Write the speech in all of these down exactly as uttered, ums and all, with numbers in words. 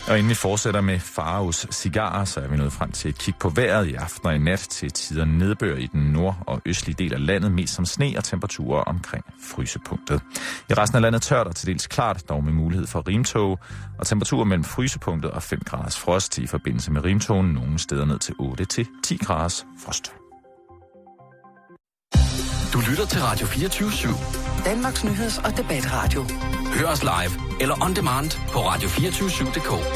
Og inden vi fortsætter med Faraos cigarer, så er vi nået frem til et kig på vejret i aften og i nat til tider nedbør i den nord- og østlige del af landet, mest som sne og temperaturer omkring frysepunktet. I resten af landet tørt og til dels klart, dog med mulighed for rimtog, og temperaturer mellem frysepunktet og fem graders frost i forbindelse med rimtogen, nogle steder ned til otte til ti graders frost. Du lytter til Radio fireogtyve syv. Danmarks nyheds- og debatradio. Hør os live eller on demand på radio to fire syv punktum d k.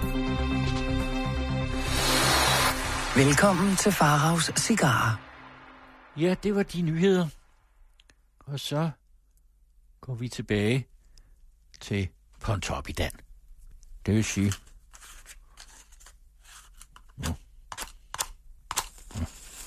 Velkommen til Faraos cigarer. Ja, det var de nyheder. Og så går vi tilbage til Pontoppidan. Det vil sige... Ja. Ja.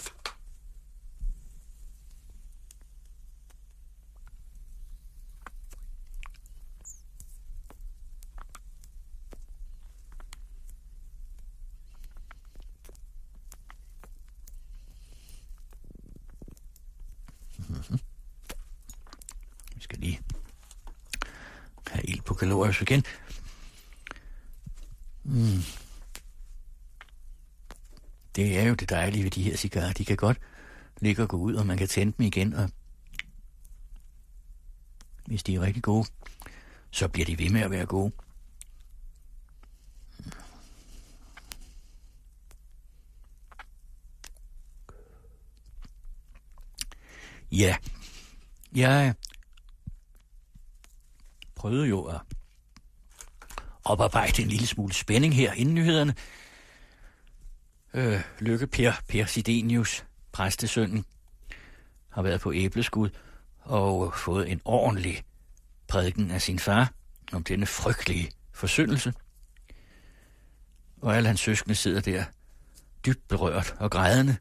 Vi skal lige have ild på kalorier igen. Mm. Det er jo det dejlige ved de her cigarer. De kan godt ligge og gå ud, og man kan tænde dem igen, og hvis de er rigtig gode, så bliver de ved med at være gode. Ja, jeg prøvede jo at oparbejde en lille smule spænding her inden nyhederne. Øh, Lykke Per, Per Sidenius, præstesønnen, har været på æbleskud og fået en ordentlig prædiken af sin far om denne frygtelige forsyndelse. Og alle hans søskende sidder der dybt berørt og grædende.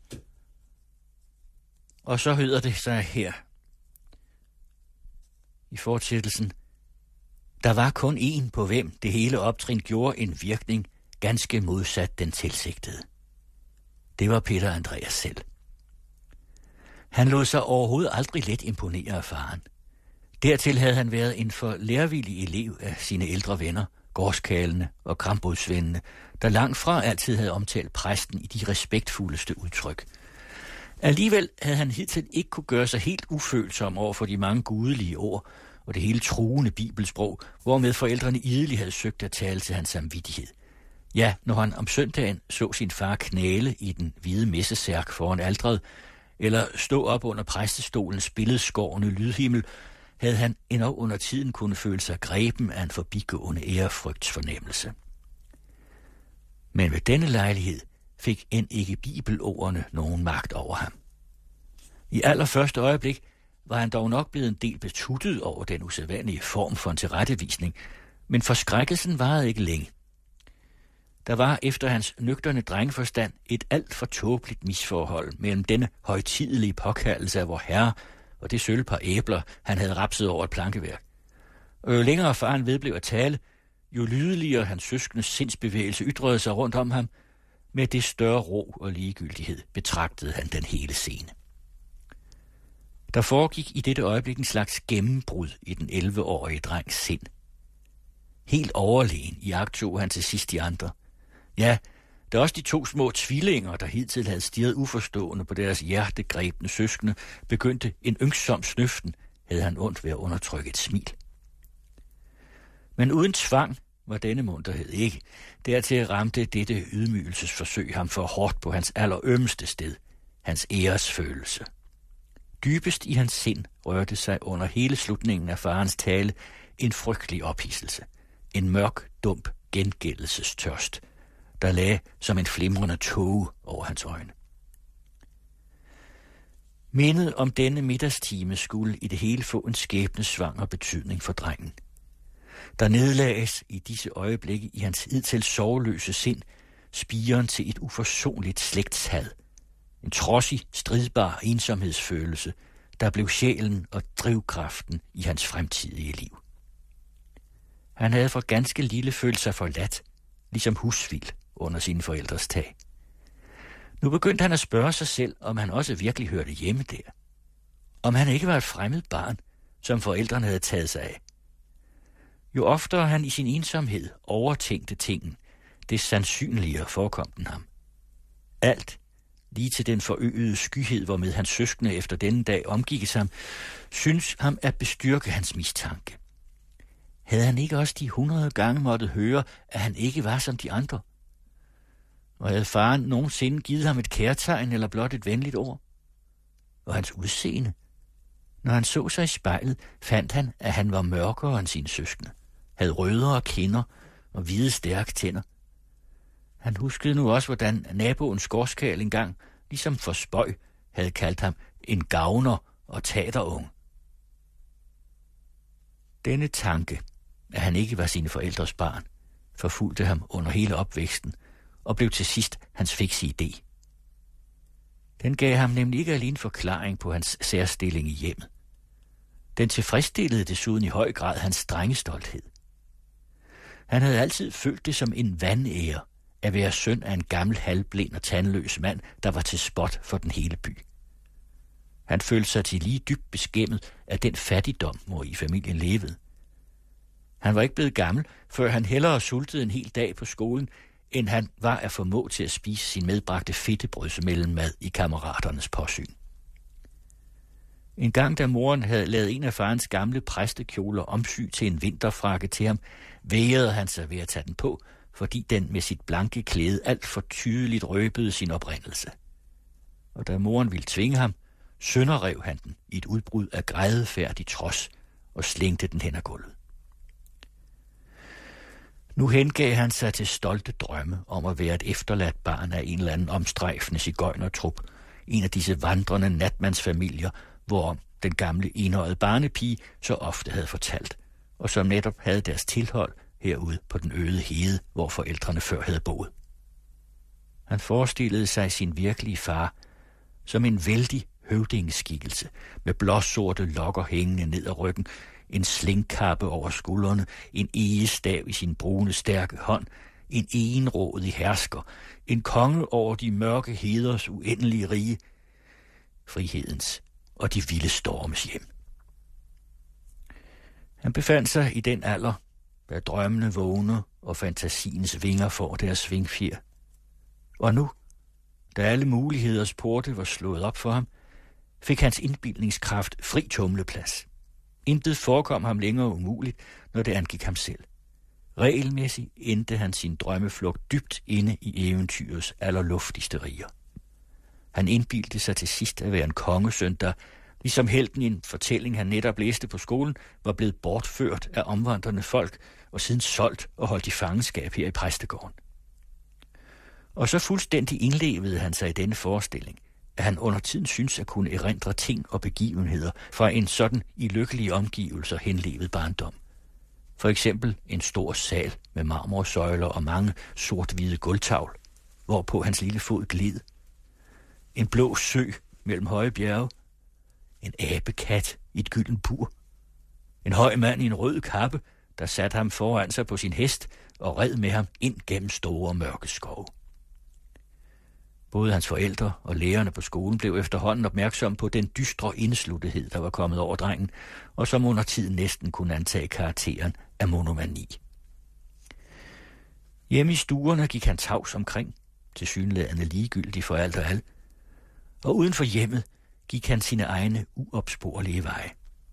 Og så hedder det sig her i fortsættelsen: der var kun én, på hvem det hele optrin gjorde en virkning ganske modsat den tilsigtede. Det var Peter Andreas selv. Han lod sig overhovedet aldrig let imponere af faren. Dertil havde han været en for lærvillig elev af sine ældre venner, gårdskalene og krambodsvendene, der langt fra altid havde omtalt præsten i de respektfuldeste udtryk. Alligevel havde han hidtil ikke kunne gøre sig helt ufølsom over for de mange gudelige ord og det hele truende bibelsprog, hvormed forældrene idelig havde søgt at tale til hans samvittighed. Ja, når han om søndagen så sin far knæle i den hvide messesærk foran alteret, eller stå op under præstestolens billedskårne lydhimmel, havde han endnu under tiden kunne føle sig greben af en forbigående ærefrygtsfornemmelse. Men ved denne lejlighed fik end ikke bibelordene nogen magt over ham. I allerførste øjeblik var han dog nok blevet en del betuttet over den usædvanlige form for en tilrettevisning, men forskrækkelsen varede ikke længe. Der var efter hans nøgterne drengeforstand et alt for tåbeligt misforhold mellem denne højtidelige påkaldelse af vor herre og det sølvpar æbler, han havde rapset over et plankeværk. Og jo længere faren vedblev at tale, jo lydeligere hans søskendes sindsbevægelse ytrede sig rundt om ham, med det større ro og ligegyldighed betragtede han den hele scene. Der foregik i dette øjeblik en slags gennembrud i den elleve-årige drengs sind. Helt overlegen iagttog han til sidst de andre. Ja, der også de to små tvillinger, der hidtil havde stirret uforstående på deres hjertegrebne søskende, begyndte en yngsom snøften, havde han ondt ved at undertrykke et smil. Men uden tvang var denne munterhed ikke. Dertil ramte dette ydmygelsesforsøg ham for hårdt på hans allerømmeste sted, hans æresfølelse. Dybest i hans sind rørte sig under hele slutningen af farens tale en frygtelig ophidselse, en mørk, dump gengældelsestørst, der lagde som en flimrende tåge over hans øjne. Mindet om denne middagstime skulle i det hele få en skæbnesvanger betydning for drengen. Der nedlagdes i disse øjeblikke i hans hidtil sorgløse sind spiren til et uforsonligt slægtshad, en trodsig, stridbar ensomhedsfølelse, der blev sjælen og drivkraften i hans fremtidige liv. Han havde for ganske lille følt sig forladt, ligesom husvild under sine forældres tag. Nu begyndte han at spørge sig selv, om han også virkelig hørte hjemme der. Om han ikke var et fremmed barn, som forældrene havde taget sig af. Jo oftere han i sin ensomhed overtænkte tingen, det sandsynligere forekom den ham. Alt, lige til den forøgede skyhed, hvormed hans søskende efter denne dag omgikkes ham, synes ham at bestyrke hans mistanke. Havde han ikke også de hundrede gange måttet høre, at han ikke var som de andre? Og havde faren nogensinde givet ham et kærtegn eller blot et venligt ord? Og hans udseende? Når han så sig i spejlet, fandt han, at han var mørkere end sine søskende, havde rødere kinder og hvide stærke tænder. Han huskede nu også, hvordan naboens gårdskærl engang, ligesom for spøg, havde kaldt ham en gavner og taterunge. Denne tanke, at han ikke var sine forældres barn, forfulgte ham under hele opvæksten og blev til sidst hans fikse idé. Den gav ham nemlig ikke alene forklaring på hans særstilling i hjemmet. Den tilfredsstillede desuden i høj grad hans drengestolthed. Han havde altid følt det som en vandære at være søn af en gammel halvblind og tandløs mand, der var til spot for den hele by. Han følte sig til lige dybt beskæmmet af den fattigdom, hvor i familien levede. Han var ikke blevet gammel, før han hellere sultede en hel dag på skolen, end han var at formå til at spise sin medbragte fedtebrødsmellemmad i kammeraternes påsyn. En gang, da moren havde lavet en af farens gamle præstekjoler omsy til en vinterfrakke til ham, vægrede han sig ved at tage den på, fordi den med sit blanke klæde alt for tydeligt røbede sin oprindelse. Og da moren ville tvinge ham, sønderrev han den i et udbrud af grædefærdig trods og slængte den hen ad gulvet. Nu hengav han sig til stolte drømme om at være et efterladt barn af en eller anden omstrejfende sigøjnertrup, en af disse vandrende natmandsfamilier, hvorom den gamle enøjede barnepige så ofte havde fortalt, og som netop havde deres tilhold herude på den øde hede, hvor forældrene før havde boet. Han forestillede sig sin virkelige far som en vældig høvdingeskikkelse med blåsorte lokker hængende ned ad ryggen, en slingkappe over skuldrene, en egestav i sin brune stærke hånd, en egenrådig hersker, en konge over de mørke heders uendelige rige, frihedens og de vilde stormes hjem. Han befandt sig i den alder, da drømmene vågner og fantasiens vinger får deres svingfjer. Og nu, da alle muligheders porte var slået op for ham, fik hans indbildningskraft fri tumleplads. Intet forekom ham længere umuligt, når det angik ham selv. Regelmæssigt endte han sin drømmeflugt dybt inde i eventyrets allerluftigste riger. Han indbildte sig til sidst at være en kongesøn, der, ligesom helten i en fortælling, han netop læste på skolen, var blevet bortført af omvandrende folk og siden solgt og holdt i fangenskab her i præstegården. Og så fuldstændig indlevede han sig i denne forestilling, at han under tiden synes at kunne erindre ting og begivenheder fra en sådan i lykkelige omgivelser henlevet barndom. For eksempel en stor sal med marmorsøjler og mange sort-hvide gulvtavl, hvorpå hans lille fod gled. En blå sø mellem høje bjerge, en abekat i et gyldent bur, en høj mand i en rød kappe, der satte ham foran sig på sin hest og red med ham ind gennem store mørke skove. Både hans forældre og lærerne på skolen blev efterhånden opmærksomme på den dystre indesluttethed, der var kommet over drengen, og som under tiden næsten kunne antage karakteren af monomani. Hjemme i stuerne gik han tavs omkring, tilsyneladende ligegyldig for alt og alt, og uden for hjemmet gik han sine egne uopsporlige veje.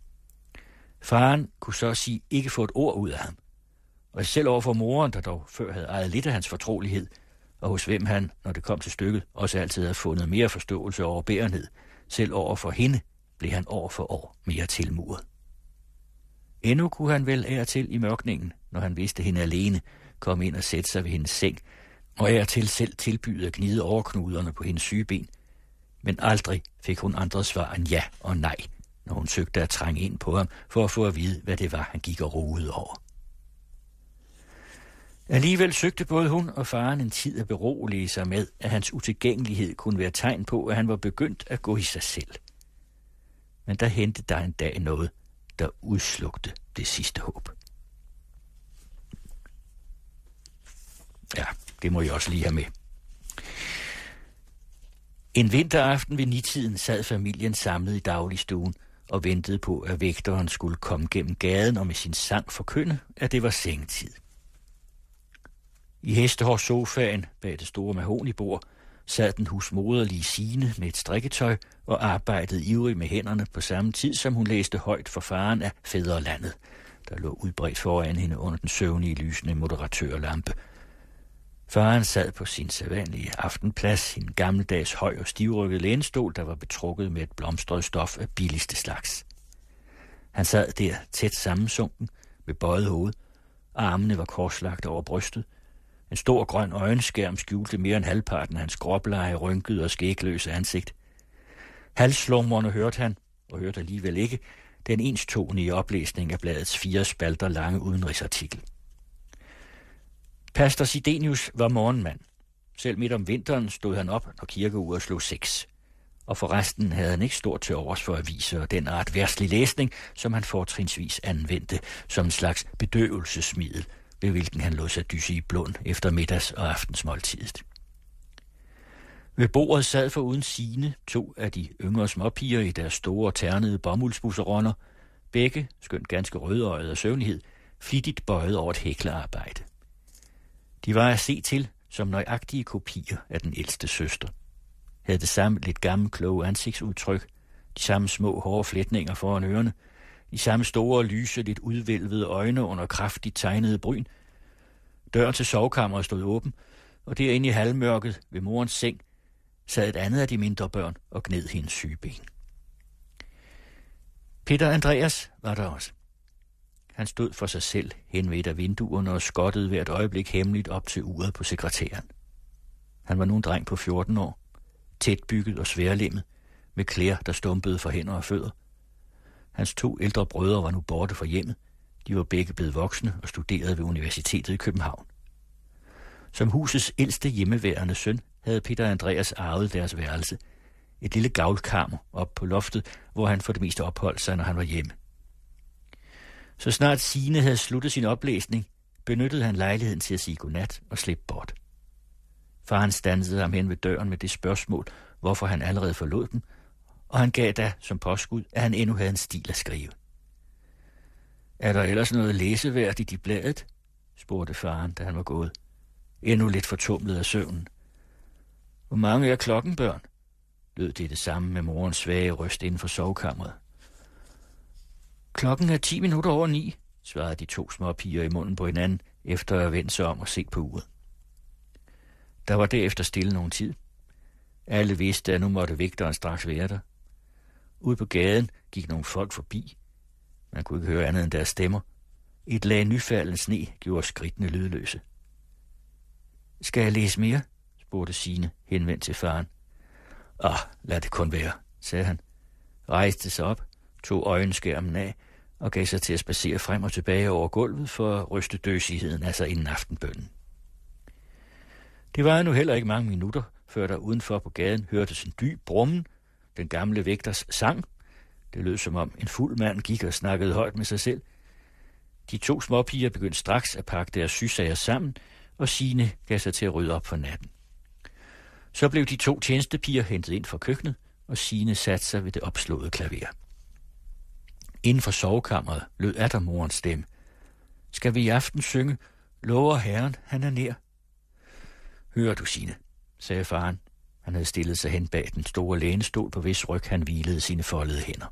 Faren kunne så at sige ikke få et ord ud af ham, og selv overfor moren, der dog før havde ejet lidt af hans fortrolighed, og hos hvem han, når det kom til stykket, også altid havde fundet mere forståelse og overbærenhed, selv over for hende blev han år for år mere tilmuret. Endnu kunne han vel af og til i mørkningen, når han vidste hende alene, komme ind og sætte sig ved hendes seng, og af og til selv tilbyde at gnide overknuderne på hendes syge ben. Men aldrig fik hun andre svar end ja og nej, når hun søgte at trænge ind på ham for at få at vide, hvad det var, han gik og roede over. Alligevel søgte både hun og faren en tid at berolige sig med, at hans utilgængelighed kunne være tegn på, at han var begyndt at gå i sig selv. Men der hentede der en dag noget, der udslugte det sidste håb. Ja, det må jeg også lige have med. En vinteraften ved nitiden sad familien samlet i dagligstuen og ventede på, at vægteren skulle komme gennem gaden og med sin sang forkynde, at det var sengetid. I hestehårssofaen bag det store mahonibord sad den husmoderlige Signe med et strikketøj og arbejdede ivrigt med hænderne på samme tid, som hun læste højt for faren af Fædrelandet, der lå udbredt foran hende under den søvnige lysende moderatørlampe. Faren sad på sin sædvanlige aftenplads i en gammeldags høj og stivrykket lænestol, der var betrukket med et blomstret stof af billigste slags. Han sad der tæt sammensunken med bøjet hoved, armene var korslagt over brystet. En stor grøn øjenskærm skjulte mere end halvparten af hans gråblege, rynkede og skægløse ansigt. Halsslumrende hørte han, og hørte alligevel ikke, den enstonige oplæsning af bladets fire spalter lange udenrigsartikel. Pastor Sidenius var morgenmand. Selv midt om vinteren stod han op, når kirkeuret slog seks. Og forresten havde han ikke stort til overs for aviser og den art værslig læsning, som han fortrinsvis anvendte som en slags bedøvelsesmiddel, ved hvilken han lod sig dysse i blund efter middags- og aftensmåltidet. Ved bordet sad foruden Signe to af de yngre småpiger i deres store ternede bomuldsbusseronder, begge, skønt ganske rødøjet af søvnighed, flittigt bøjet over et hæklearbejde. De var at se til som nøjagtige kopier af den ældste søster. Havde det samme lidt gammel kloge ansigtsudtryk, de samme små hårde flætninger foran ørerne, de samme store, lyse, lidt udvælvede øjne under kraftigt tegnede bryn. Døren til sovekammeret stod åben, og derinde i halvmørket ved morens seng sad et andet af de mindre børn og gned hendes sygeben. Peter Andreas var der også. Han stod for sig selv hen ved et af vinduerne og skottede hvert øjeblik hemmeligt op til uret på sekretæren. Han var nu en dreng på fjorten år, tæt bygget og sværlemmet, med klæder, der stumpede for hænder og fødder. Hans to ældre brødre var nu borte fra hjemmet. De var begge blevet voksne og studerede ved universitetet i København. Som husets ældste hjemmeværende søn havde Peter Andreas arvet deres værelse, et lille gavlkammer op på loftet, hvor han for det meste opholdt sig, når han var hjemme. Så snart Signe havde sluttet sin oplæsning, benyttede han lejligheden til at sige godnat og slippe bort. Faren standsede ham hen ved døren med det spørgsmål, hvorfor han allerede forlod dem, og han gav da som påskud, at han endnu havde en stil at skrive. Er der ellers noget læseværdigt i bladet? Spurgte faren, da han var gået. Endnu lidt fortumlet af søvnen. Hvor mange er klokken, børn? Lød det det samme med morens svage røst inden for sovekammeret. Klokken er ti minutter over ni, svarede de to små piger i munden på hinanden, efter at have vendt sig om og set på uret. Der var derefter stille nogen tid. Alle vidste, at nu måtte vægteren straks være der. Ude på gaden gik nogle folk forbi. Man kunne ikke høre andet end deres stemmer. Et lag nyfaldende sne gjorde skridtene lydløse. Skal jeg læse mere? Spurgte Signe, henvendt til faren. Ah, lad det kun være, sagde han. Rejste sig op, tog øjenskærmen af og gav sig til at spacere frem og tilbage over gulvet for at ryste døsigheden af sig inden aftenbønnen. Det var nu heller ikke mange minutter, før der udenfor på gaden hørtes en dyb brummen, den gamle vægters sang. Det lød som om en fuld mand gik og snakkede højt med sig selv. De to småpiger begyndte straks at pakke deres sysager sammen, og Signe gav sig til at rydde op for natten. Så blev de to tjenestepiger hentet ind fra køkkenet, og Signe satte sig ved det opslåede klaver. Inden for sovekammeret lød atter morens stemme. Skal vi i aften synge, lover Herren, han er nær? Hører du, Signe, sagde faren. Han havde stillet sig hen bag den store lænestol, på hvis ryg han hvilede sine foldede hænder.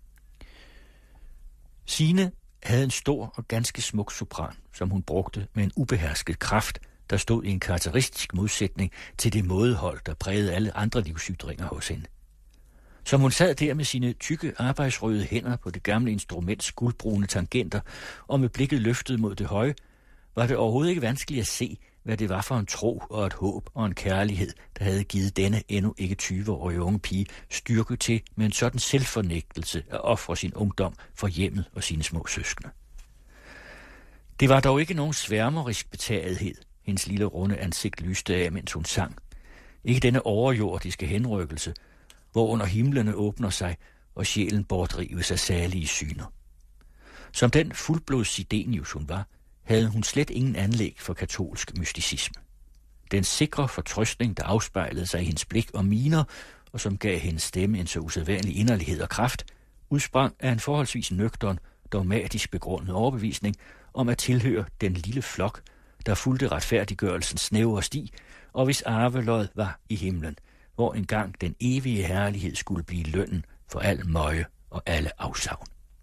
Signe havde en stor og ganske smuk sopran, som hun brugte med en ubehersket kraft, der stod i en karakteristisk modsætning til det mådehold, der prægede alle andre livsytringer hos hende. Som hun sad der med sine tykke arbejdsrøde hænder på det gamle instruments guldbrune tangenter, og med blikket løftet mod det høje, var det overhovedet ikke vanskeligt at se, hvad det var for en tro og et håb og en kærlighed, der havde givet denne endnu ikke tyve-årige unge pige styrke til med en sådan selvfornægtelse at ofre sin ungdom for hjemmet og sine små søskende. Det var dog ikke nogen sværmerisk betagethed, hendes lille runde ansigt lyste af, mens hun sang. Ikke denne overjordiske henrykkelse, hvor under himlene åbner sig, og sjælen bortdrives af salige syner. Som den fuldblods Sidenius hun var, havde hun slet ingen anlæg for katolsk mysticisme. Den sikre fortrøstning, der afspejlede sig i hendes blik og miner, og som gav hendes stemme en så usædvanlig inderlighed og kraft, udsprang af en forholdsvis nøgtern, dogmatisk begrundet overbevisning om at tilhøre den lille flok, der fulgte retfærdiggørelsens snævre sti, og hvis arvelod var i himlen, hvor engang den evige herlighed skulle blive lønnen for al møje og alle afsavn.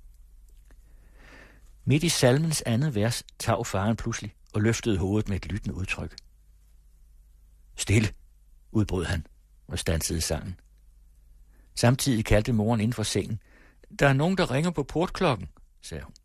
Midt i salmens andet vers tav faren pludselig og løftede hovedet med et lyttende udtryk. Stille, udbrød han og standsede sangen. Samtidig kaldte moren inden for sengen. Der er nogen, der ringer på portklokken, sagde hun.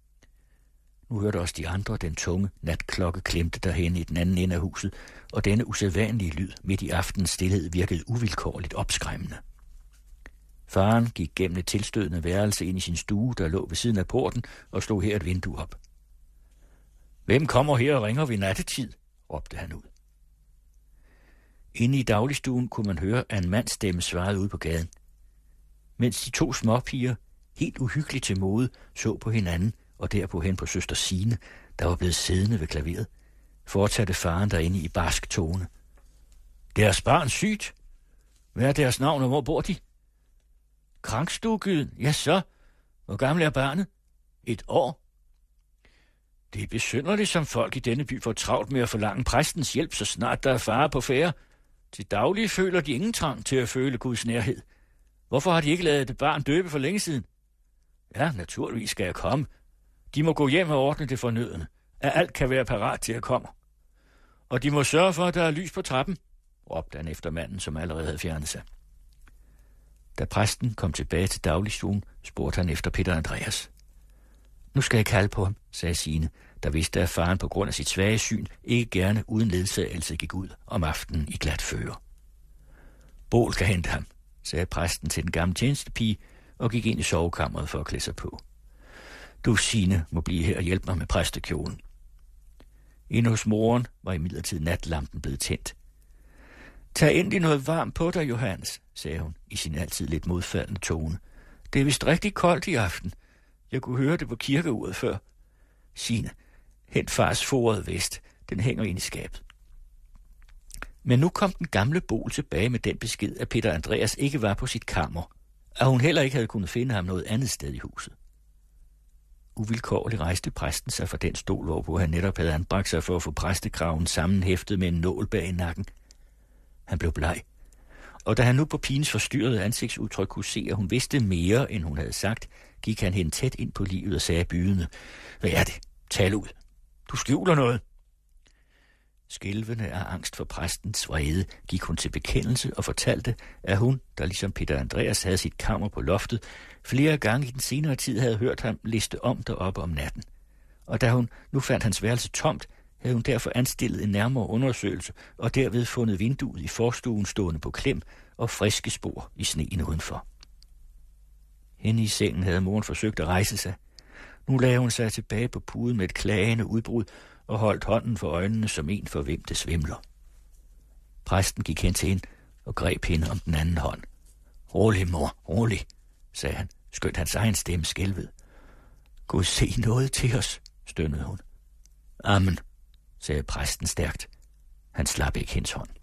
Nu hørte også de andre den tunge natklokke klemte derhen i den anden ende af huset, og denne usædvanlige lyd midt i aftenens stillhed virkede uvilkårligt opskræmmende. Faren gik gennem et tilstødende værelse ind i sin stue, der lå ved siden af porten, og slog her et vindue op. Hvem kommer her og ringer ved nattetid? Råbte han ud. Inde i dagligstuen kunne man høre, at en mands stemme svarede ud på gaden. Mens de to småpiger, helt uhyggeligt til mode, så på hinanden, og derpå hen på søster Signe, der var blevet siddende ved klaveret, fortsatte faren derinde i barsk tone. Deres barn sygt. Hvad er deres navn, og hvor bor de? Krankstuegyden, ja så. Hvor gammel er barnet? Et år. Det er besynderligt, som folk i denne by får travlt med at forlange præstens hjælp, så snart der er fare på færde. Til daglig føler de ingen trang til at føle Guds nærhed. Hvorfor har de ikke ladet det barn døbe for længe siden? Ja, naturligvis skal jeg komme. De må gå hjem og ordne det fornødne, at alt kan være parat til at komme. Og de må sørge for, at der er lys på trappen, råbte han efter manden, som allerede havde fjernet sig. Da præsten kom tilbage til dagligstuen, spurgte han efter Peter Andreas. Nu skal jeg kalde på ham, sagde Signe, der vidste, at faren på grund af sit svage syn ikke gerne uden ledsagelse gik ud om aftenen i glat føre. Bål kan hente ham, sagde præsten til den gamle tjenestepige og gik ind i sovekammeret for at klæde sig på. Du, Signe, må blive her og hjælpe mig med præstekjolen. Inde hos moren var imidlertid natlampen blevet tændt. Tag endelig noget varmt på dig, Johannes, sagde hun i sin altid lidt modfaldende tone. Det er vist rigtig koldt i aften. Jeg kunne høre det på kirkeuret før. Signe, hent fars foret vest. Den hænger ind i skabet. Men nu kom den gamle Bol tilbage med den besked, at Peter Andreas ikke var på sit kammer, og hun heller ikke havde kunnet finde ham noget andet sted i huset. Uvilkårligt rejste præsten sig fra den stol, hvorpå han netop havde anbragt sig for at få præstekraven sammenhæftet med en nål bag i nakken. Han blev bleg, og da han nu på pigens forstyrrede ansigtsudtryk kunne se, at hun vidste mere, end hun havde sagt, gik han hen tæt ind på livet og sagde bydende, hvad er det? Tal ud. Du skjuler noget. Skælvende af angst for præstens vrede, gik hun til bekendelse og fortalte, at hun, der ligesom Peter Andreas havde sit kammer på loftet, flere gange i den senere tid havde hørt ham liste om deroppe om natten. Og da hun nu fandt hans værelse tomt, havde hun derfor anstillet en nærmere undersøgelse og derved fundet vinduet i forstuen stående på klem og friske spor i sneen udenfor. Henne i sengen havde moren forsøgt at rejse sig. Nu lagde hun sig tilbage på puden med et klagende udbrud og holdt hånden for øjnene som en for hvem det svimler. Præsten gik hen til hende og greb hende om den anden hånd. Rolig, mor, rolig, sagde han, skønt hans egen stemme skælvede. Gud se noget til os, stønnede hun. Amen, sagde præsten stærkt. Han slap ikke hendes hånd.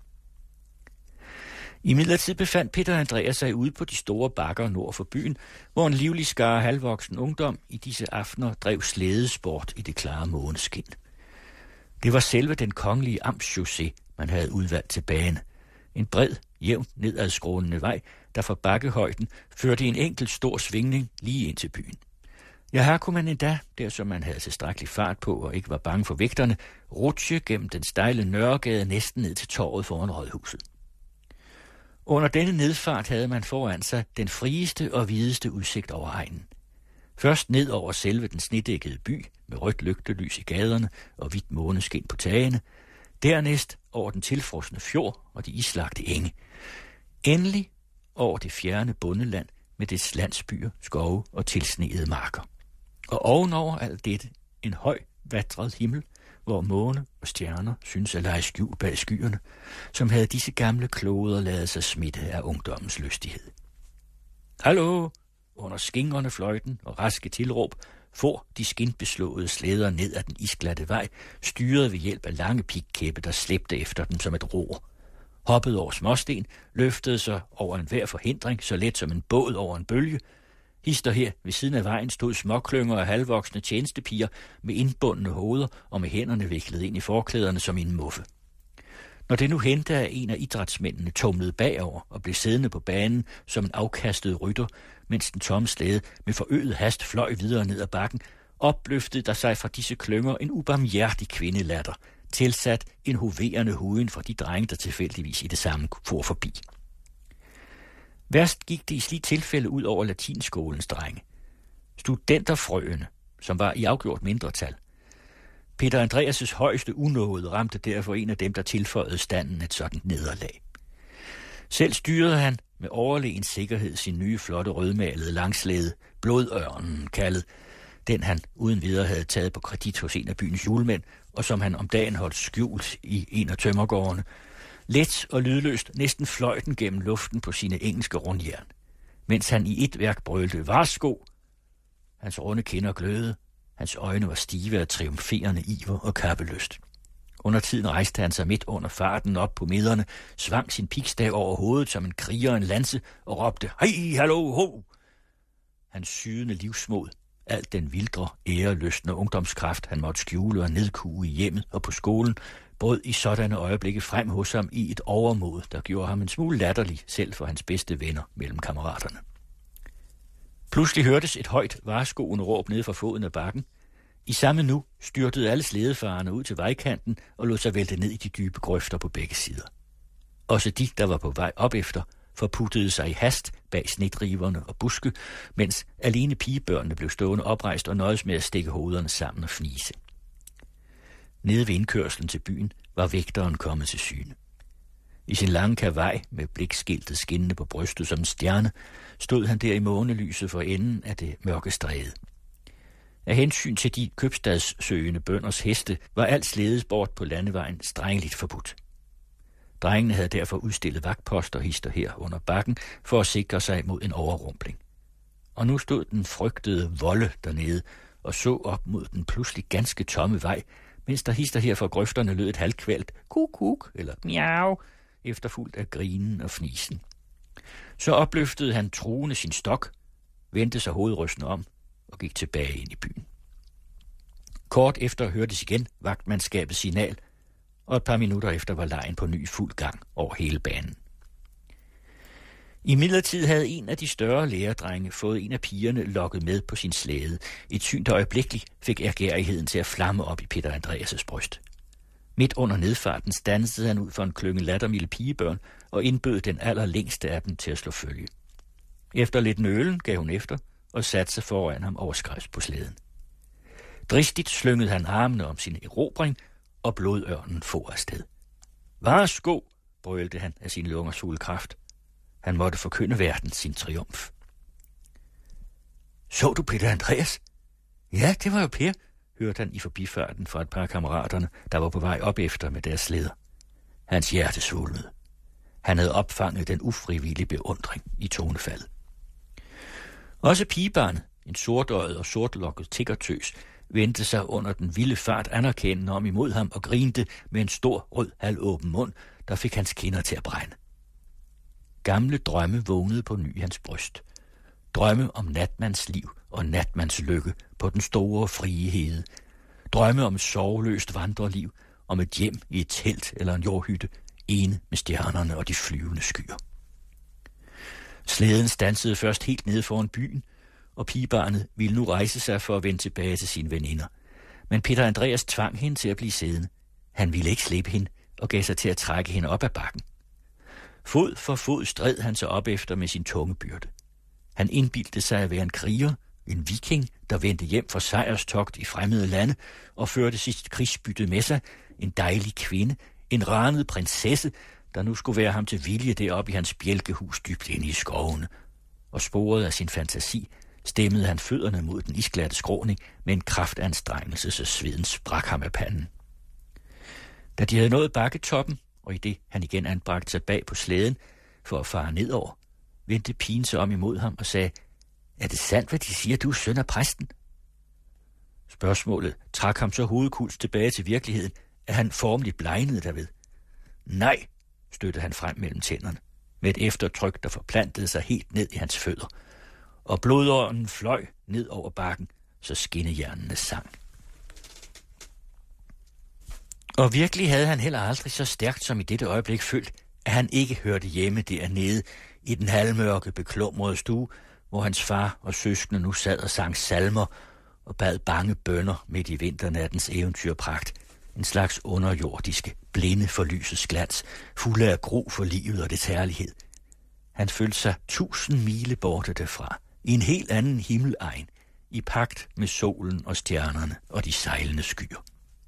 Imidlertid befandt Peter Andreas sig ude på de store bakker nord for byen, hvor en livlig skare halvvoksen ungdom i disse aftener drev slædesport i det klare måneskin. Det var selve den kongelige amtschaussé, man havde udvalgt til bane. En bred, jævnt nedadskrålende vej, der fra bakkehøjden førte en enkelt stor svingning lige ind til byen. Ja, her kunne man endda, der som man havde tilstrækkelig fart på og ikke var bange for vægterne, rutsche gennem den stejle Nørregade næsten ned til torvet foran rådhuset. Under denne nedfart havde man foran sig den frieste og videste udsigt over egnen. Først ned over selve den snedækkede by, med rødt lygtelys i gaderne og hvidt måneskin på tagene. Dernæst over den tilfrosne fjord og de islagte enge. Endelig over det fjerne bondeland med dets landsbyer, skove og tilsneede marker. Og ovenover alt dette en høj, vatret himmel, hvor måne og stjerner synes at lege skjul bag skyerne, som havde disse gamle kloder ladet sig smitte af ungdommens lystighed. Hallo! Under skingrende fløjten og raske tilråb for de skinbeslåede slæder ned ad den isglatte vej, styret ved hjælp af lange pikkæppe, der slæbte efter dem som et ror. Hoppede over småsten, løftede sig over enhver forhindring, så let som en båd over en bølge, Hister her ved siden af vejen stod småklynger og halvvoksne tjenestepiger med indbundne hoveder og med hænderne viklet ind i forklæderne som i en muffe. Når det nu hentede, at en af idrætsmændene tumlede bagover og blev siddende på banen som en afkastet rytter, mens den tomme slæde med forøget hast fløj videre ned ad bakken, opløftede der sig fra disse klynger en ubarmhjertig kvindelatter, tilsat en hoverende huden fra de drenge, der tilfældigvis i det samme for forbi. Værst gik det i slige tilfælde ud over latinskolens drenge. Studenterfrøene, som var i afgjort mindretal. Peter Andreas' højeste unåde ramte derfor en af dem, der tilføjede standen et sådan nederlag. Selv styrede han med overlegen sikkerhed sin nye flotte rødmalede langslæde, Blodørnen kaldet, den han uden videre havde taget på kredit hos en af byens julemænd, og som han om dagen holdt skjult i en af tømmergårdene. Let og lydløst næsten fløj den gennem luften på sine engelske rundjern, mens han i et værk brølte "Værsgo!". Hans runde kinder glødede, hans øjne var stive af triumferende iver og kappelyst. Under tiden rejste han sig midt under farten op på midlerne, svang sin pikstav over hovedet som en kriger en lanse og råbte "Hej, hallo, ho!". Hans sydende livsmod, alt den vildre, ærelystne ungdomskraft, han måtte skjule og nedkue i hjemmet og på skolen, brød i sådanne øjeblikke frem hos ham i et overmod, der gjorde ham en smule latterlig, selv for hans bedste venner mellem kammeraterne. Pludselig hørtes et højt vareskoende råb nede fra foden af bakken. I samme nu styrtede alle slædefarerne ud til vejkanten og lod sig vælte ned i de dybe grøfter på begge sider. Også de, der var på vej op efter, forputtede sig i hast bag snedriverne og buske, mens alene pigebørnene blev stående oprejst og nøjes med at stikke hovederne sammen og fnise. Nede ved indkørslen til byen var vægteren kommet til syne. I sin lange kavaj med blikskiltet skinnende på brystet som en stjerne, stod han der i månelyset for enden af det mørke stræde. Af hensyn til de købstadssøgende bønders heste var alt slædesport på landevejen strengeligt forbudt. Drengene havde derfor udstillet vagtposter hister her under bakken for at sikre sig mod en overrumpling. Og nu stod den frygtede volde dernede og så op mod den pludselig ganske tomme vej, mens der hister her fra grøfterne lød et halvkvælt kuk-kuk eller miau, efterfulgt af grinen og fnisen. Så opløftede han truende sin stok, vendte sig hovedrystende om og gik tilbage ind i byen. Kort efter hørtes igen vagtmandskabets signal, og et par minutter efter var lejen på ny fuld gang over hele banen. I midlertid havde en af de større lærerdrenge fået en af pigerne lokket med på sin slæde, et syn, der øjeblikkeligt fik ærgerigheden til at flamme op i Peter Andreas' bryst. Midt under nedfarten standsede han ud for en klynge lattermilde pigebørn og indbød den allerlængste af dem til at slå følge. Efter lidt nølen gav hun efter og satte sig foran ham overskrævs på slæden. Dristigt slyngede han armene om sin erobring, og blodørnen for afsted. "Værsgo!" brølte han af sin lungers fulde kraft. Han måtte forkynde verden sin triumf. "Så du Peter Andreas?" "Ja, det var jo Per," hørte han i forbifarten fra et par af kammeraterne, der var på vej op efter med deres slæder. Hans hjerte svulmede. Han havde opfanget den ufrivillige beundring i tonefaldet. Også pigebarnet, en sortøjet og sortlokket tiggertøs, vendte sig under den vilde fart anerkendende om imod ham og grinte med en stor rød halvåben mund, der fik hans kinder til at brænde. Gamle drømme vågnede på ny hans bryst. Drømme om natmands liv og natmands lykke på den store frie hede. Drømme om et sorgløst vandreliv, om et hjem i et telt eller en jordhytte, ene med stjernerne og de flyvende skyer. Slæden stansede først helt nede foran byen, og pigebarnet ville nu rejse sig for at vende tilbage til sine veninder. Men Peter Andreas tvang hende til at blive siddende. Han ville ikke slippe hende og gav sig til at trække hende op ad bakken. Fod for fod stred han sig op efter med sin tunge byrde. Han indbildte sig at være en kriger, en viking, der vendte hjem fra sejrstogt i fremmede lande og førte sit krigsbytte med sig, en dejlig kvinde, en ranet prinsesse, der nu skulle være ham til vilje deroppe i hans bjælkehus dybt inde i skovene. Og sporet af sin fantasi stemmede han fødderne mod den isglatte skråning med en kraftanstrengelse, så sveden sprak ham af panden. Da de havde nået bakketoppen, og i det han igen anbragte sig bag på slæden for at fare nedover, vendte pigen sig om imod ham og sagde, "Er det sandt, hvad de siger, du er søn af præsten?" Spørgsmålet trak ham så hovedkuls tilbage til virkeligheden, at han formeligt blegnede derved. "Nej," støttede han frem mellem tænderne, med et eftertryk, der forplantede sig helt ned i hans fødder. og blodåren fløj ned over bakken, så skinnejernene sang. Og virkelig havde han heller aldrig så stærkt som i dette øjeblik følt, at han ikke hørte hjemme dernede i den halvmørke, beklumrede stue, hvor hans far og søskende nu sad og sang salmer og bad bange bønner midt i vinternattens eventyrpragt. En slags underjordiske, blinde for lysets glans, fulde af gro for livet og dets herlighed. Han følte sig tusind mile borte derfra, i en helt anden himmelegn, i pagt med solen og stjernerne og de sejlende skyer.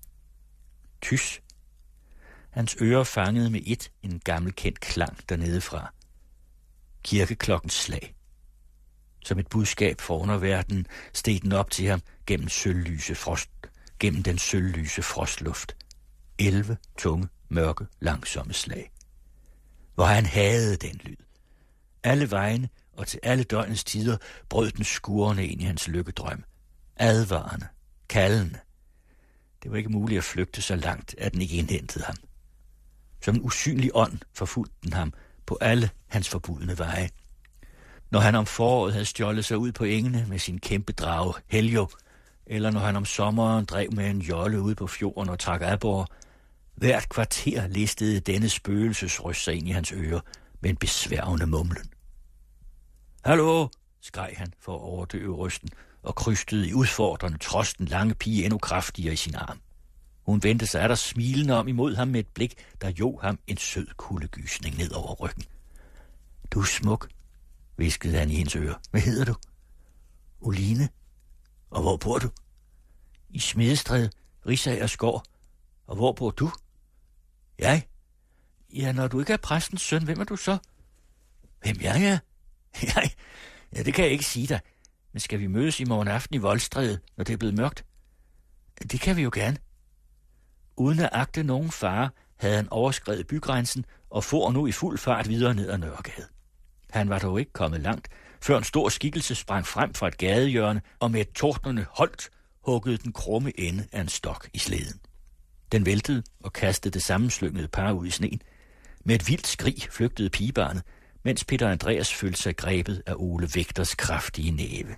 Tys. Hans ører fangede med et en gammel kendt klang dernedefra. Kirkeklokkens slag. Som et budskab for underverdenen steg den op til ham gennem sølvlyse frost, gennem den sølvlyse frostluft. Elve tunge, mørke, langsomme slag. Hvor han havde den lyd. Alle vegne og til alle døgnets tider brød den skurrende ind i hans lykkedrøm. Advarende, kaldende. Det var ikke muligt at flygte så langt, at den ikke indhentede ham. Som en usynlig ånd forfulgte den ham på alle hans forbudne veje. Når han om foråret havde stjålet sig ud på engene med sin kæmpe drage Heljo, eller når han om sommeren drev med en jolle ude på fjorden og trak abor, hvert kvarter listede denne spøgelsesrøst sig ind i hans ører med en besværgende mumlen. Hallo, skreg han for at overdøve røsten og krystede i udfordrende trods den lange pige endnu kraftigere i sin arm. Hun vendte sig af der smilende om imod ham med et blik, der jog ham en sød kuldegysning ned over ryggen. Du er smuk, hviskede han i hendes øre. Hvad hedder du? Oline. Og hvor bor du? I Smedestræde, Risagers gård. Og hvor bor du? Jeg? Ja, når du ikke er præstens søn, hvem er du så? Hvem jeg er? Jeg? Ja, det kan jeg ikke sige dig. Men skal vi mødes i morgen aften i Voldstræde, når det er blevet mørkt? Det kan vi jo gerne. Uden at agte nogen fare, havde han overskredet bygrænsen og for nu i fuld fart videre ned ad Nørregade. Han var dog ikke kommet langt, før en stor skikkelse sprang frem fra et gadehjørne og med et tordnende holdt huggede den krumme ende af en stok i slæden. Den væltede og kastede det sammenslyngede par ud i sneen. Med et vildt skrig flygtede pigebarnet, mens Peter Andreas følte sig grebet af Ole Vægters kraftige næve.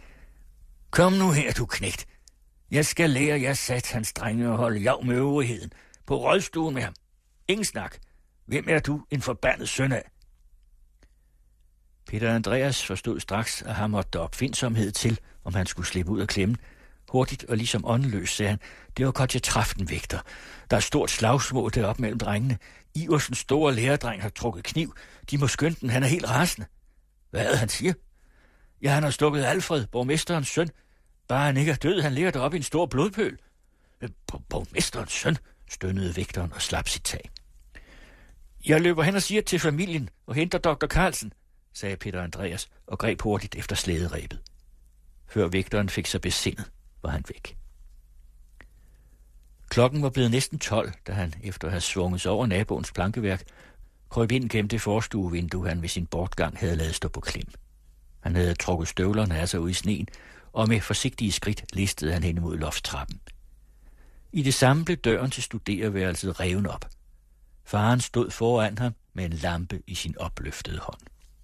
Kom nu her, du knægt. Jeg skal lære jer sat hans drenge at holde jav med øvrigheden. På rådstuen med ham. Ingen snak. Hvem er du en forbandet søn af? Peter Andreas forstod straks, at han måtte opfindsomhed til, om han skulle slippe ud af klemmen. Hurtigt og ligesom åndeløs, sagde han, det var Kotja Traften Vægter. Der er stort slagsmål deroppe mellem drengene. Iversens store lærerdreng har trukket kniv. De må skynde den, han er helt rasende. Hvad er det, han siger? Ja, han har stukket Alfred, borgmesterens søn. Bare han ikke er død, han ligger deroppe i en stor blodpøl. Borgmesterens søn, stønnede vægteren og slap sit tag. Jeg løber hen og siger til familien og henter doktor Carlsen, sagde Peter Andreas og greb hurtigt efter slæderebet. Før vægteren fik sig besindet, var han væk. Klokken var blevet næsten tolv, da han, efter at have svunget sig over naboens plankeværk, krøb ind gennem det forstuevindue, han ved sin bortgang havde ladet stå på klem. Han havde trukket støvlerne af sig ud i sneen, og med forsigtige skridt listede han hen imod lofttrappen. I det samme blev døren til studereværelset revet op. Faren stod foran ham med en lampe i sin opløftede hånd.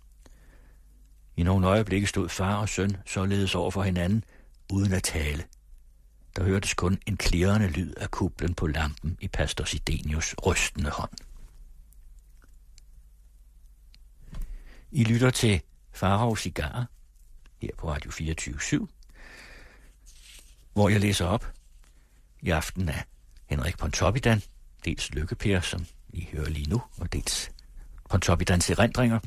I nogle øjeblikke stod far og søn således over for hinanden, uden at tale. Der hørtes kun en klirrende lyd af kuplen på lampen i pastor Sidenius rystende hånd. I lytter til Farao Cigarer, her på Radio fireogtyve syv, hvor jeg læser op i aften af Henrik Pontoppidan, dels Lykke-Per, som I hører lige nu, og dels Pontoppidans erindringer.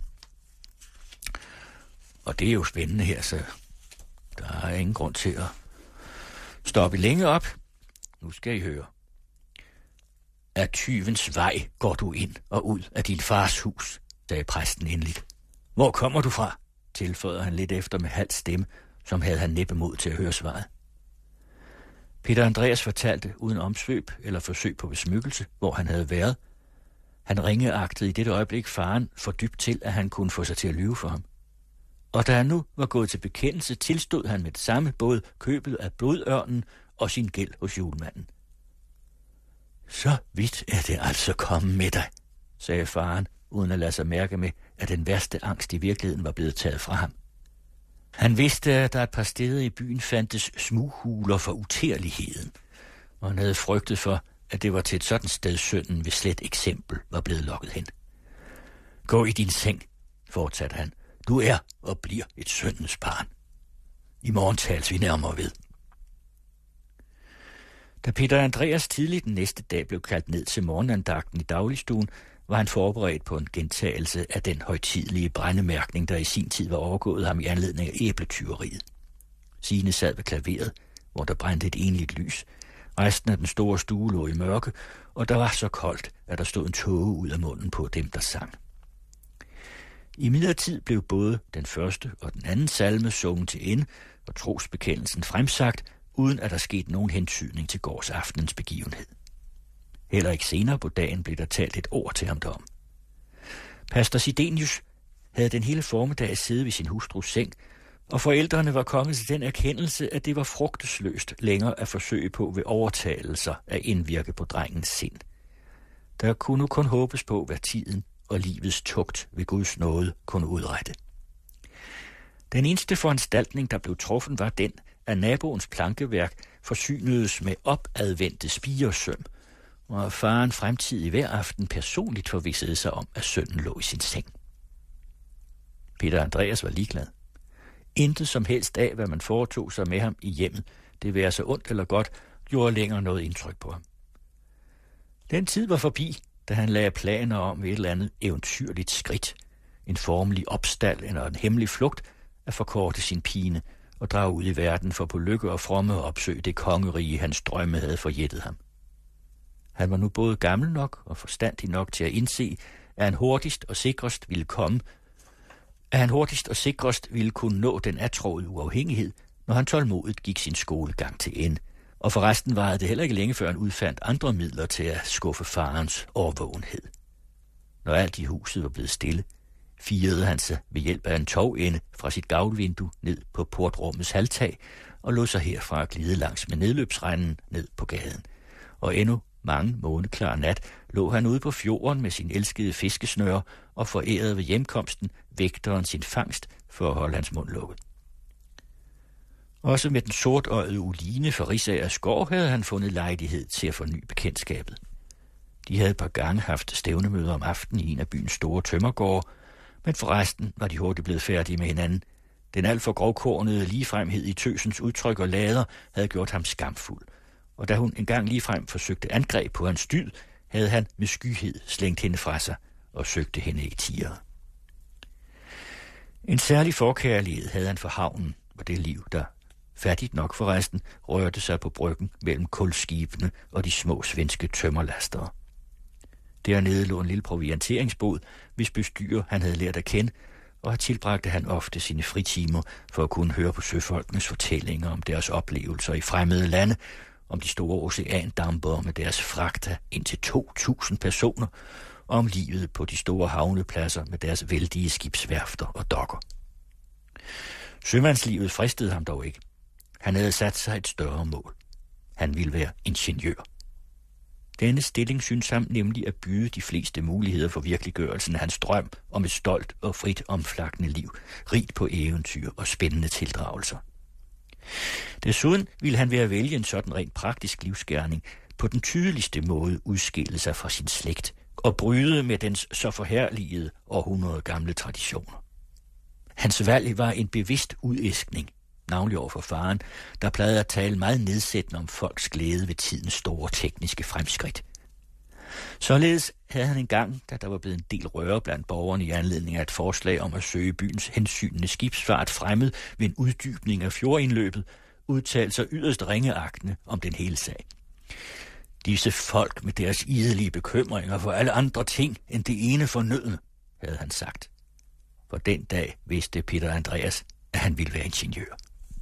Og det er jo spændende her, så der er ingen grund til at stoppe længe op. Nu skal I høre. Af tyvens vej går du ind og ud af din fars hus, sagde præsten endeligt. Hvor kommer du fra? Tilføjede han lidt efter med halv stemme, som havde han næppe mod til at høre svaret. Peter Andreas fortalte uden omsvøb eller forsøg på besmykkelse, hvor han havde været. Han ringeagtede i dette øjeblik faren for dybt til, at han kunne få sig til at lyve for ham. Og da han nu var gået til bekendelse, tilstod han med det samme både købet af blodørnen og sin gæld hos julemanden. Så vidt er det altså kommet med dig, sagde faren, uden at lade sig mærke med, at den værste angst i virkeligheden var blevet taget fra ham. Han vidste, at der et par steder i byen fandtes smughuler for uterligheden, og han havde frygtet for, at det var til et sådan sted, sønnen ved slet eksempel var blevet lokket hen. Gå i din seng, fortsatte han. Du er og bliver et søndens barn. I morgen tals vi nærmere ved. Da Peter Andreas tidligt den næste dag blev kaldt ned til morgenandagten i dagligstuen, var han forberedt på en gentagelse af den højtidelige brændemærkning, der i sin tid var overgået ham i anledning af æbletyveriet. Signe sad ved klaveret, hvor der brændte et enligt lys. Resten af den store stue lå i mørke, og der var så koldt, at der stod en tåge ud af munden på dem, der sang. I midlertid blev både den første og den anden salme sunget til ende, og trosbekendelsen fremsagt, uden at der skete nogen hentydning til gårds aftenens begivenhed. Heller ikke senere på dagen blev der talt et ord til ham derom. Pastor Sidenius havde den hele formiddag siddet ved sin hustrus seng, og forældrene var kommet til den erkendelse, at det var frugtesløst længere at forsøge på ved overtagelser at indvirke på drengens sind. Der kunne nu kun håbes på, hvad tiden og livets tugt ved Guds nåde kunne udrette. Den eneste foranstaltning, der blev truffen, var den, at naboens plankeværk forsynedes med opadvendte spiresøm, og faren fremtidig hver aften personligt forvissede sig om, at sønnen lå i sin seng. Peter Andreas var ligeglad. Intet som helst af, hvad man foretog sig med ham i hjemmet, det være så ondt eller godt, gjorde længere noget indtryk på ham. Den tid var forbi, da han lagde planer om et eller andet eventyrligt skridt, en formelig opstald eller en hemmelig flugt, at forkorte sin pine og drage ud i verden for på lykke og fromme og opsøge det kongerige, hans drømme havde forjættet ham. Han var nu både gammel nok og forstandig nok til at indse, at han hurtigst og sikrest ville komme, at han hurtigst og sikrest ville kunne nå den atråede uafhængighed, når han tålmodigt gik sin skolegang til ende. Og forresten varede det heller ikke længe, før han udfandt andre midler til at skuffe farens overvågenhed. Når alt i huset var blevet stille, firede han sig ved hjælp af en tovende fra sit gavlvindue ned på portrummets halvtag og lod sig herfra glide langs med nedløbsrenden ned på gaden. Og endnu mange måneklar nat lå han ude på fjorden med sin elskede fiskesnøre og forærede ved hjemkomsten vægteren sin fangst for at holde hans mund lukket. Også med den sortøjede Uline fra Risagers gård havde han fundet lejlighed til at forny bekendtskabet. De havde et par gange haft stævnemøder om aftenen i en af byens store tømmergårde, men forresten var de hurtigt blevet færdige med hinanden. Den alt for grovkornede ligefremhed i tøsens udtryk og lader havde gjort ham skamfuld, og da hun engang ligefrem forsøgte angreb på hans dyd, havde han med skyhed slængt hende fra sig og søgte hende i tiere. En særlig forkærlighed havde han for havnen og det liv, der fattigt nok forresten rørte sig på bryggen mellem kulskibene og de små svenske tømmerlastere. Dernede lå en lille provianteringsbåd, hvis bestyrer han havde lært at kende, og tilbragte han ofte sine fritimer for at kunne høre på søfolkenes fortællinger om deres oplevelser i fremmede lande, om de store oceandampere med deres fragter indtil to tusind personer, og om livet på de store havnepladser med deres vældige skibsværfter og dokker. Sømandslivet fristede ham dog ikke. Han havde sat sig et større mål. Han ville være ingeniør. Denne stilling synes ham nemlig at byde de fleste muligheder for virkeliggørelsen af hans drøm om et stolt og frit omflakkende liv, rigt på eventyr og spændende tildragelser. Desuden ville han ved at vælge en sådan rent praktisk livsgerning på den tydeligste måde udskille sig fra sin slægt og bryde med dens så forherligede århundrede gamle traditioner. Hans valg var en bevidst udæskning, navnlig over for faren, der plejede at tale meget nedsættende om folks glæde ved tidens store tekniske fremskridt. Således havde han engang, da der var blevet en del røre blandt borgerne i anledning af et forslag om at søge byens hensynende skibsfart fremmed ved en uddybning af fjordindløbet, udtalt sig yderst ringeagtende om den hele sag. Disse folk med deres idelige bekymringer for alle andre ting end det ene fornødne, havde han sagt. For den dag vidste Peter Andreas, at han ville være ingeniør.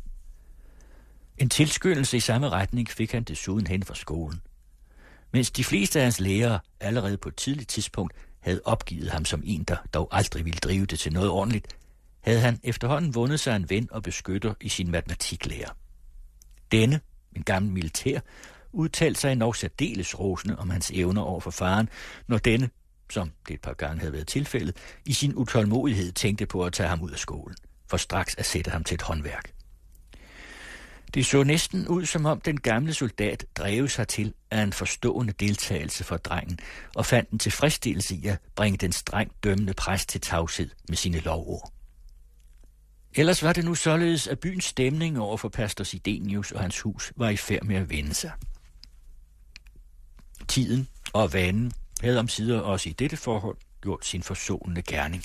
En tilskyndelse i samme retning fik han desuden hen fra skolen. Mens de fleste af hans lærere allerede på et tidligt tidspunkt havde opgivet ham som en, der dog aldrig ville drive det til noget ordentligt, havde han efterhånden vundet sig en ven og beskytter i sin matematiklærer. Denne, en gammel militær, udtalte sig nok særdeles rosende om hans evner over for faren, når denne, som det et par gange havde været tilfældet, i sin utålmodighed tænkte på at tage ham ud af skolen. for straks at sætte ham til et håndværk. Det så næsten ud, som om den gamle soldat drev sig til af en forstående deltagelse for drengen, og fandt en tilfredsstillelse i at bringe den strengt dømmende præst til tavshed med sine lovord. Ellers var det nu således, at byens stemning over for pastor Sidenius og hans hus var i færd med at vende sig. Tiden og vanen havde omsider også i dette forhold gjort sin forsonende gerning.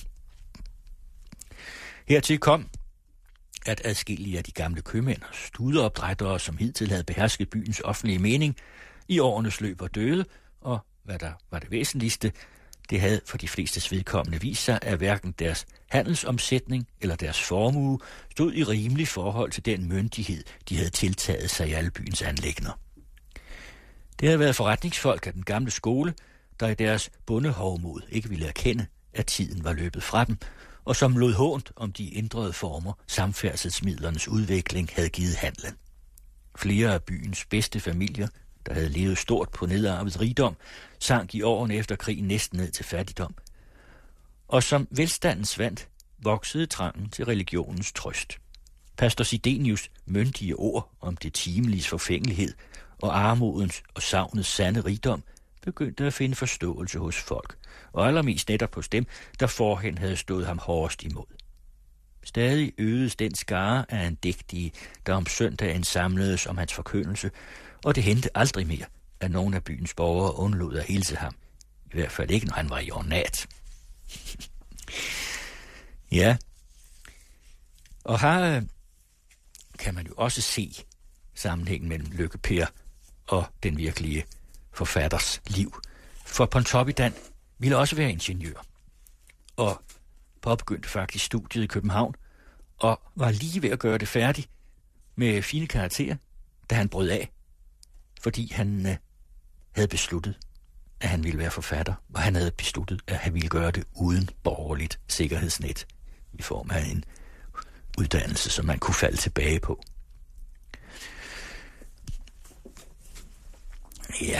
Hertil kom, at adskillige af de gamle købmænd og studeopdrættere, som hidtil havde behersket byens offentlige mening, i årenes løb var døde, og hvad der var det væsentligste, det havde for de flestes vedkommende vist sig, at hverken deres handelsomsætning eller deres formue stod i rimelig forhold til den myndighed, de havde tiltaget sig i alle byens anliggender. Det havde været forretningsfolk af den gamle skole, der i deres bondehovmod ikke ville erkende, at tiden var løbet fra dem, og som lod hånt om de ændrede former, samfærdselsmidlernes udvikling havde givet handlen. Flere af byens bedste familier, der havde levet stort på nedarvet rigdom, sank i årene efter krigen næsten ned til fattigdom. Og som velstandens vand voksede trangen til religionens trøst. Pastor Sidenius' myndige ord om det timeliges forfængelighed og armodens og savnets sande rigdom begyndte at finde forståelse hos folk, og allermest netop hos dem, der forhen havde stået ham hårdest imod. Stadig øgedes den skare af andægtige, der om søndagen samledes om hans forkyndelse, og det hentede aldrig mere, at nogen af byens borgere undlod at hilse ham. I hvert fald ikke, når han var i ornat. Ja, og her kan man jo også se sammenhængen mellem Lykke Per og den virkelige forfatters liv. For Pontoppidan ville også være ingeniør, og påbegyndte faktisk studiet i København, og var lige ved at gøre det færdigt med fine karakterer, da han brød af, fordi han øh, havde besluttet, at han ville være forfatter, og han havde besluttet, at han ville gøre det uden borgerligt sikkerhedsnet, i form af en uddannelse, som man kunne falde tilbage på. Ja.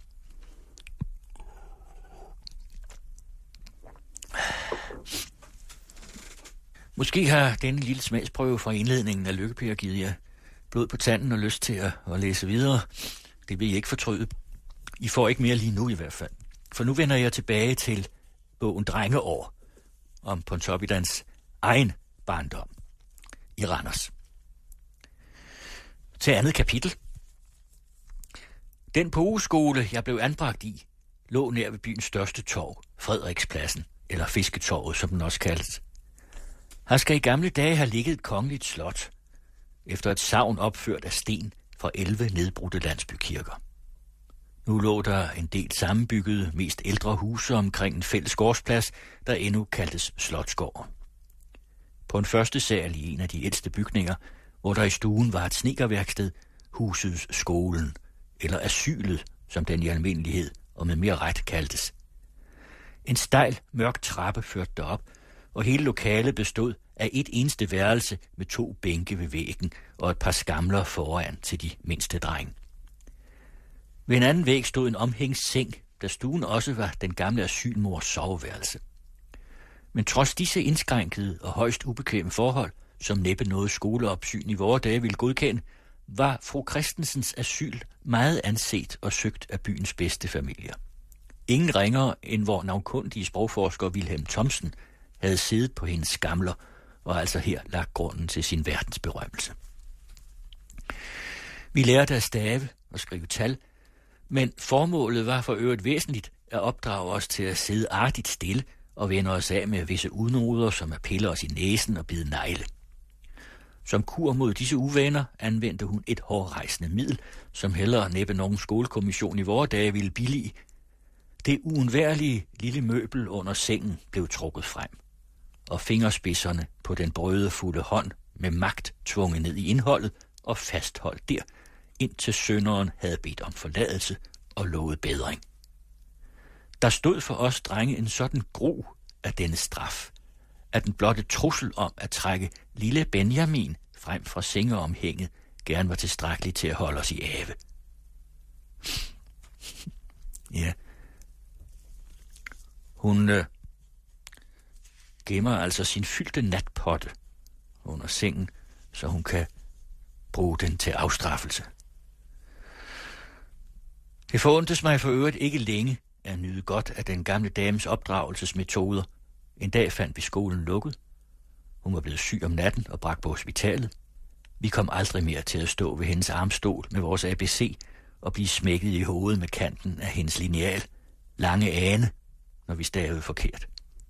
Måske har denne lille smagsprøve fra indledningen af Lykke Per givet jer blod på tanden og lyst til at, at læse videre. Det vil I ikke fortryde. I får ikke mere lige nu i hvert fald. For nu vender jeg tilbage til bogen Drengeår om Pontoppidans egen barndom i Randers. Til andet kapitel. Den pogeskole, jeg blev anbragt i, lå nær ved byens største torv, Frederikspladsen, eller Fisketorvet, som den også kaldes. Her skal i gamle dage have ligget et kongeligt slot, efter et sagn opført af sten fra elleve nedbrudte landsbykirker. Nu lå der en del sammenbyggede, mest ældre huse omkring en fælles gårdsplads, der endnu kaldtes Slotsgården. På en første sal i en af de ældste bygninger, hvor der i stuen var et snedkerværksted, husedes skolen, eller asylet, som den i almindelighed og med mere ret kaldtes. En stejl, mørk trappe førte derop, og hele lokalet bestod af et eneste værelse med to bænke ved væggen og et par skamler foran til de mindste drenge. Ved en anden væg stod en omhængsseng, da stuen også var den gamle asylmors soveværelse. Men trods disse indskrænkede og højst ubekvemme forhold, som næppe noget skoleopsyn i vore dage ville godkende, var fru Christensens asyl meget anset og søgt af byens bedste familier. Ingen ringere end vor navnkundige sprogforsker Wilhelm Thomsen havde siddet på hendes skamler og altså her lagt grunden til sin verdensberømmelse. Vi lærte at stave og skrive tal, men formålet var for øvrigt væsentligt at opdrage os til at sidde artigt stille og vende os af med visse udnoder, som at pille os i næsen og bide negle. Som kur mod disse uvaner anvendte hun et hårdrejsende middel, som hellere næppe nogen skolekommission i vore dage ville billige. Det uundværlige lille møbel under sengen blev trukket frem, og fingerspidserne på den brødefulde hånd med magt tvunget ned i indholdet og fastholdt der, indtil synderen havde bedt om forladelse og lovet bedring. Der stod for os drenge en sådan gru af denne straf, at den blotte trussel om at trække lille Benjamin frem fra sengeomhænget gerne var tilstrækkeligt til at holde os i ave. Ja. Hun øh, gemmer altså sin fyldte natpotte under sengen, så hun kan bruge den til afstraffelse. Det forundres mig for øvrigt ikke længe at nyde godt af den gamle dames opdragelsesmetoder. En dag fandt vi skolen lukket. Hun var blevet syg om natten og bragt på hospitalet. Vi kom aldrig mere til at stå ved hendes armstol med vores A B C og blive smækket i hovedet med kanten af hendes lineal. Lange ane, når vi stavede forkert.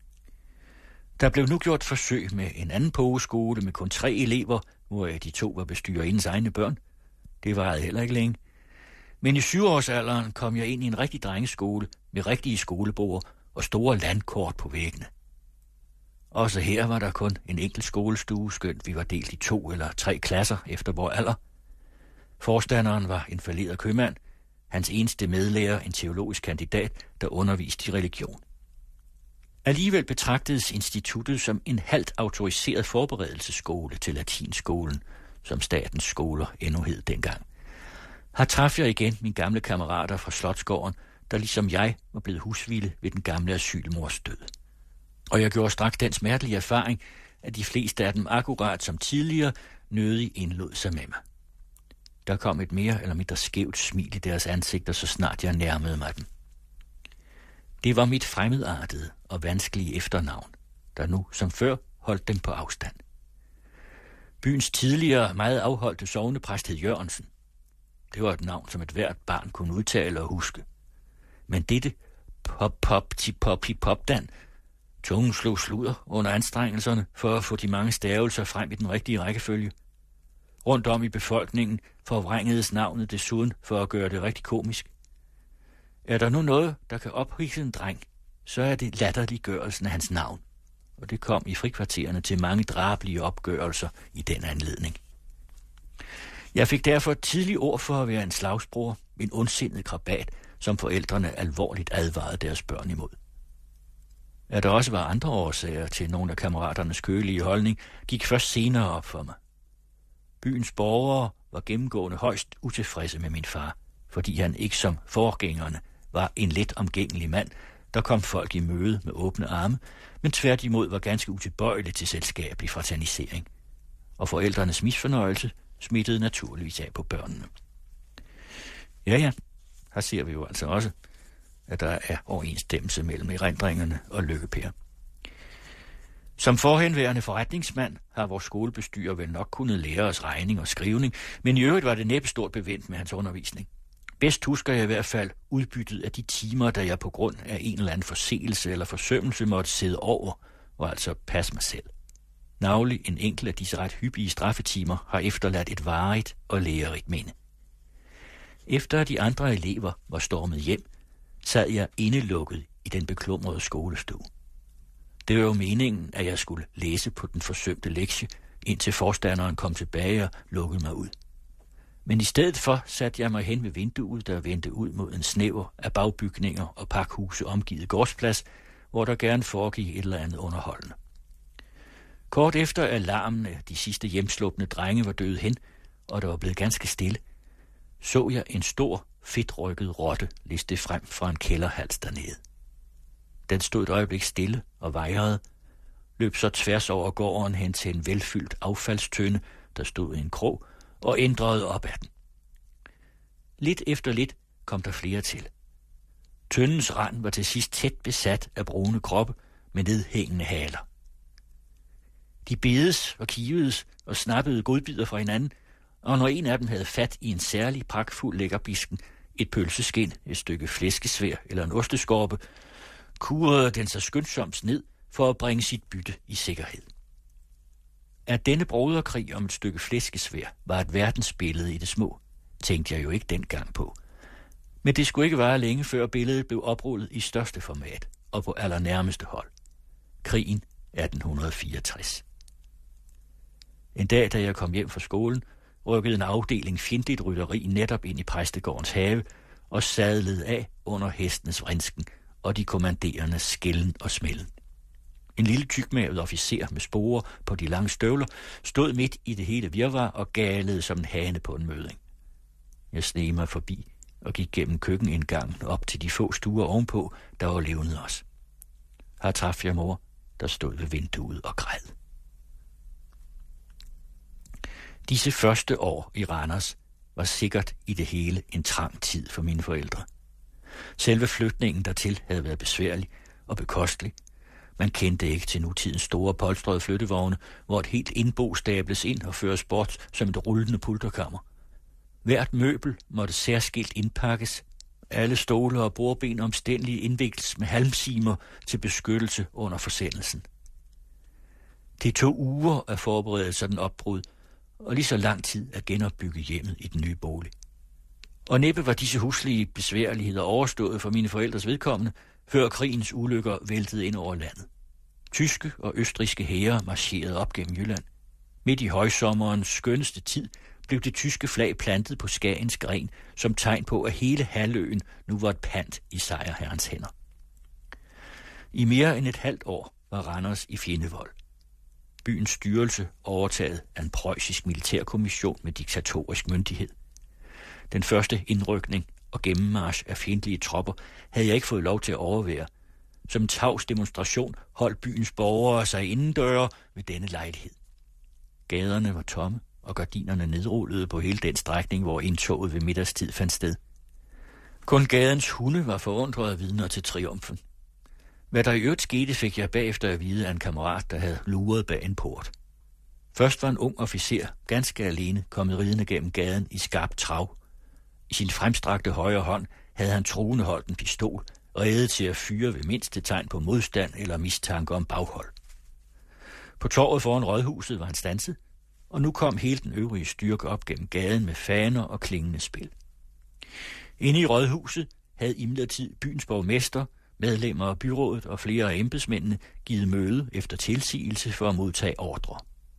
Der blev nu gjort forsøg med en anden pogeskole med kun tre elever, hvor de to var bestyrerindens egne børn. Det varede heller ikke længe. Men i syvårsalderen kom jeg ind i en rigtig drengeskole med rigtige skolebord og store landkort på væggene. Også her var der kun en enkelt skolestue, skønt vi var delt i to eller tre klasser efter vor alder. Forstanderen var en falderet købmand, hans eneste medlærer en teologisk kandidat, der underviste i religion. Alligevel betragtedes instituttet som en halvt autoriseret forberedelsesskole til latinskolen, som statens skoler endnu hed dengang. Her traf jeg igen mine gamle kammerater fra Slotsgården, der ligesom jeg var blevet husvilde ved den gamle asylmors død. Og jeg gjorde straks den smertelige erfaring, at de fleste af dem akkurat som tidligere nødig indlod sig med mig. Der kom et mere eller mindre skævt smil i deres ansigter, så snart jeg nærmede mig dem. Det var mit fremmedartede og vanskelige efternavn, der nu som før holdt dem på afstand. Byens tidligere meget afholdte sognepræst hed Jørgensen. Det var et navn, som et hvert barn kunne udtale og huske. Men dette pop-pop-ti-pop-hi-pop-dan, tungen slog sludder under anstrengelserne for at få de mange stavelser frem i den rigtige rækkefølge. Rundt om i befolkningen forvrængedes navnet desuden for at gøre det rigtig komisk. Er der nu noget, der kan ophidse en dreng, så er det latterliggørelsen af hans navn. Og det kom i frikvartererne til mange drabelige opgørelser i den anledning. Jeg fik derfor et tidligt ord for at være en slagsbror, en ondsindet krabat, som forældrene alvorligt advarede deres børn imod. At der også var andre årsager til nogle af kammeraternes kølige holdning, gik først senere op for mig. Byens borgere var gennemgående højst utilfredse med min far, fordi han ikke som forgængerne var en let omgængelig mand, der kom folk i møde med åbne arme, men tværtimod var ganske utilbøjelig til selskabelig fraternisering. Og forældrenes misfornøjelse smittede naturligvis af på børnene. Ja, ja, her ser vi jo altså også, at der er overensstemmelse mellem erindringerne og Lykke-Per. Som forhenværende forretningsmand har vores skolebestyrer vel nok kunnet lære os regning og skrivning, men i øvrigt var det næppe stort bevendt med hans undervisning. Bedst husker jeg i hvert fald udbyttet af de timer, da jeg på grund af en eller anden forseelse eller forsømmelse måtte sidde over og altså passe mig selv. Navnlig en enkelt af disse ret hyppige straffetimer har efterladt et varigt og lærerigt minde. Efter at de andre elever var stormet hjem, sad jeg indelukket i den beklumrede skolestue. Det var jo meningen, at jeg skulle læse på den forsømte lektie, indtil forstanderen kom tilbage og lukkede mig ud. Men i stedet for satte jeg mig hen ved vinduet, der vendte ud mod en snæver af bagbygninger og pakhuse omgivet gårdsplads, hvor der gerne foregik et eller andet underholdende. Kort efter alarmen af de sidste hjemslupne drenge var døde hen, og der var blevet ganske stille, så jeg en stor, fedtrykket rotte liste frem fra en kælderhals dernede. Den stod et øjeblik stille og vejrede, løb så tværs over gården hen til en velfyldt affaldstønde, der stod i en krog, og ændrede op ad den. Lidt efter lidt kom der flere til. Tøndens rand var til sidst tæt besat af brune kroppe med nedhængende haler. De bedes og kivedes og snappede godbidder fra hinanden, og når en af dem havde fat i en særlig pragtfuld lækkerbisken, et pølseskind, et stykke flæskesvær eller en osteskorpe, kurede den sig skyndsomt ned for at bringe sit bytte i sikkerhed. At denne broderkrig om et stykke flæskesvær var et verdensbillede i det små, tænkte jeg jo ikke dengang på. Men det skulle ikke være længe før billedet blev oprullet i største format og på allernærmeste hold. Krigen atten fireogtres. En dag, da jeg kom hjem fra skolen, rykkede en afdeling fjendtligt rytteri netop ind i præstegårdens have og sadlede af under hestenes vrinsken og de kommanderendes skælden og smælden. En lille tykmavet officer med sporer på de lange støvler stod midt i det hele virvar og galede som en hane på en møding. Jeg sneg mig forbi og gik gennem køkkenindgangen op til de få stuer ovenpå, der var levnet os. Her traf jeg mor, der stod ved vinduet og græd. Disse første år i Randers var sikkert i det hele en trang tid for mine forældre. Selve flytningen dertil havde været besværlig og bekostelig. Man kendte ikke til nutidens store polstrede flyttevogne, hvor et helt indbo stables ind og føres bort som et rullende pulterkammer. Hvert møbel måtte særskilt indpakkes. Alle stole og bordben omstændeligt indvikles med halmsimer til beskyttelse under forsendelsen. Det tog uger at forberede sådan opbrud, og lige så lang tid at genopbygge hjemmet i den nye bolig. Og næppe var disse huslige besværligheder overstået for mine forældres vedkommende, før krigens ulykker væltede ind over landet. Tyske og østrigske hære marcherede op gennem Jylland. Midt i højsommerens skønneste tid blev det tyske flag plantet på Skagens gren som tegn på, at hele halvøen nu var et pant i sejrherrens hænder. I mere end et halvt år var Randers i fjendevold. Byens styrelse overtaget af en preussisk militærkommission med diktatorisk myndighed. Den første indrykning og gennemmarch af fjendtlige tropper havde jeg ikke fået lov til at overvære. Som en tavs demonstration holdt byens borgere sig indendøre ved denne lejlighed. Gaderne var tomme, og gardinerne nedrullede på hele den strækning, hvor indtoget ved middagstid fandt sted. Kun gadens hunde var forundrede vidner til triumfen. Hvad der i øvrigt skete, fik jeg bagefter at vide af en kammerat, der havde luret bag en port. Først var en ung officer, ganske alene, kommet ridende gennem gaden i skarpt trav. I sin fremstrakte højre hånd havde han truende holdt en pistol, og ædet til at fyre ved mindste tegn på modstand eller mistanke om baghold. På torvet foran rådhuset var han standset, og nu kom hele den øvrige styrke op gennem gaden med faner og klingende spil. Inde i rådhuset havde imidlertid byens borgmester, medlemmer af byrådet og flere af embedsmændene givet møde efter tilsigelse for at modtage ordre.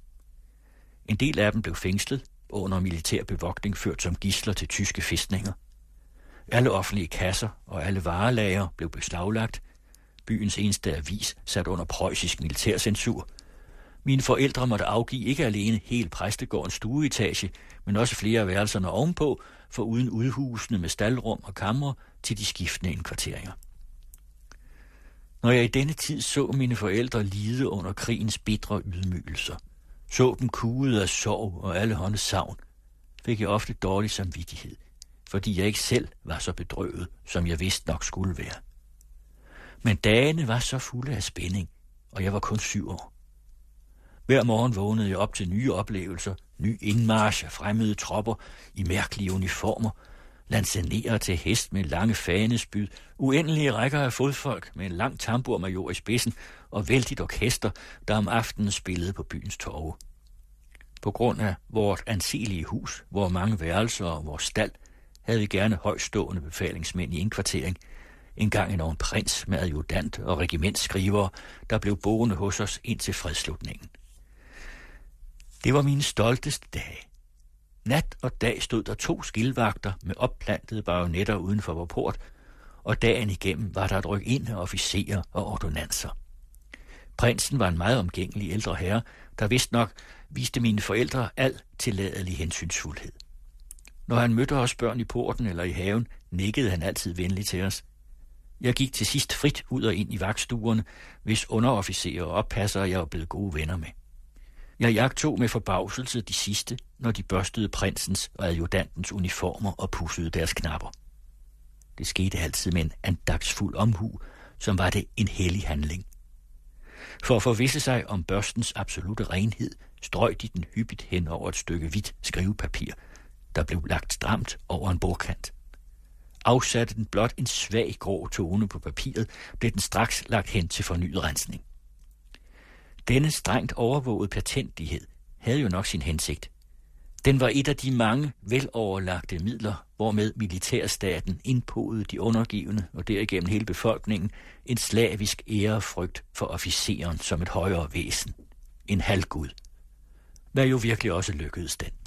En del af dem blev fængslet og under militær bevogtning ført som gidsler til tyske fæstninger. Alle offentlige kasser og alle varelager blev beslaglagt. Byens eneste avis sat under preussisk militærcensur. Mine forældre måtte afgive ikke alene hele præstegårdens stueetage, men også flere af værelserne ovenpå, for uden udhusene med staldrum og kamre til de skiftende indkvarteringer. Når jeg i denne tid så mine forældre lide under krigens bitre ydmygelser, så dem kuget af sorg og alle håndes savn, fik jeg ofte dårlig samvittighed, fordi jeg ikke selv var så bedrøvet, som jeg vidste nok skulle være. Men dagene var så fulde af spænding, og jeg var kun syv år. Hver morgen vågnede jeg op til nye oplevelser, ny indmarch af fremmede tropper i mærkelige uniformer, lancenerer til hest med lange fanespyd, uendelige rækker af fodfolk med en lang tamburmajor i spidsen og vældigt orkester, der om aftenen spillede på byens torve. På grund af vort anselige hus, hvor mange værelser og vores stald, havde vi gerne højstående befalingsmænd i indkvartering, engang en oven prins med adjutant og regimentskrivere, der blev boende hos os indtil fredsslutningen. Det var mine stolteste dage. Nat og dag stod der to skildvagter med opplantede bajonetter uden for vor port, og dagen igennem var der et ryk ind af officerer og ordonnanser. Prinsen var en meget omgængelig ældre herre, der vist nok viste mine forældre al tilladelig hensynsfuldhed. Når han mødte os børn i porten eller i haven, nikkede han altid venligt til os. Jeg gik til sidst frit ud og ind i vagtstuerne, hvis underofficerer og oppassere jeg var blevet gode venner med. Jeg jagtog med forbavselse de sidste, når de børstede prinsens og adjudantens uniformer og pudsede deres knapper. Det skete altid med en andagsfuld omhu, som var det en hellig handling. For at forvisse sig om børstens absolute renhed, strøg de den hyppigt hen over et stykke hvidt skrivepapir, der blev lagt stramt over en bordkant. Afsatte den blot en svag grå tone på papiret, blev den straks lagt hen til fornyet rensning. Denne strengt overvågede patentlighed havde jo nok sin hensigt. Den var et af de mange veloverlagte midler, hvormed militærstaten indpodede de undergivende og derigennem hele befolkningen en slavisk ærefrygt for officeren som et højere væsen, en halvgud. Hvad jo virkelig også lykkedes den.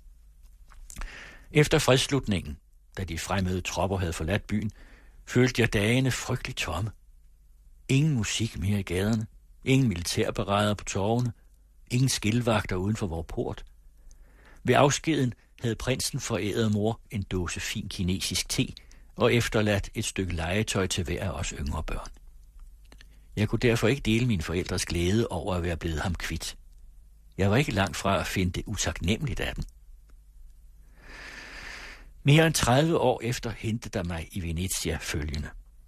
Efter fredsslutningen, da de fremmede tropper havde forladt byen, følte jeg dagene frygteligt tomme. Ingen musik mere i gaderne, ingen militærberedere på torvene, ingen skildvagter uden for vor port. Ved afskeden havde prinsen foræret mor en dåse fin kinesisk te og efterladt et stykke legetøj til hver af os yngre børn. Jeg kunne derfor ikke dele mine forældres glæde over at være blevet ham kvit. Jeg var ikke langt fra at finde det utaknemmeligt af dem. Mere end tredive år efter hentede der mig i Venezia følgende.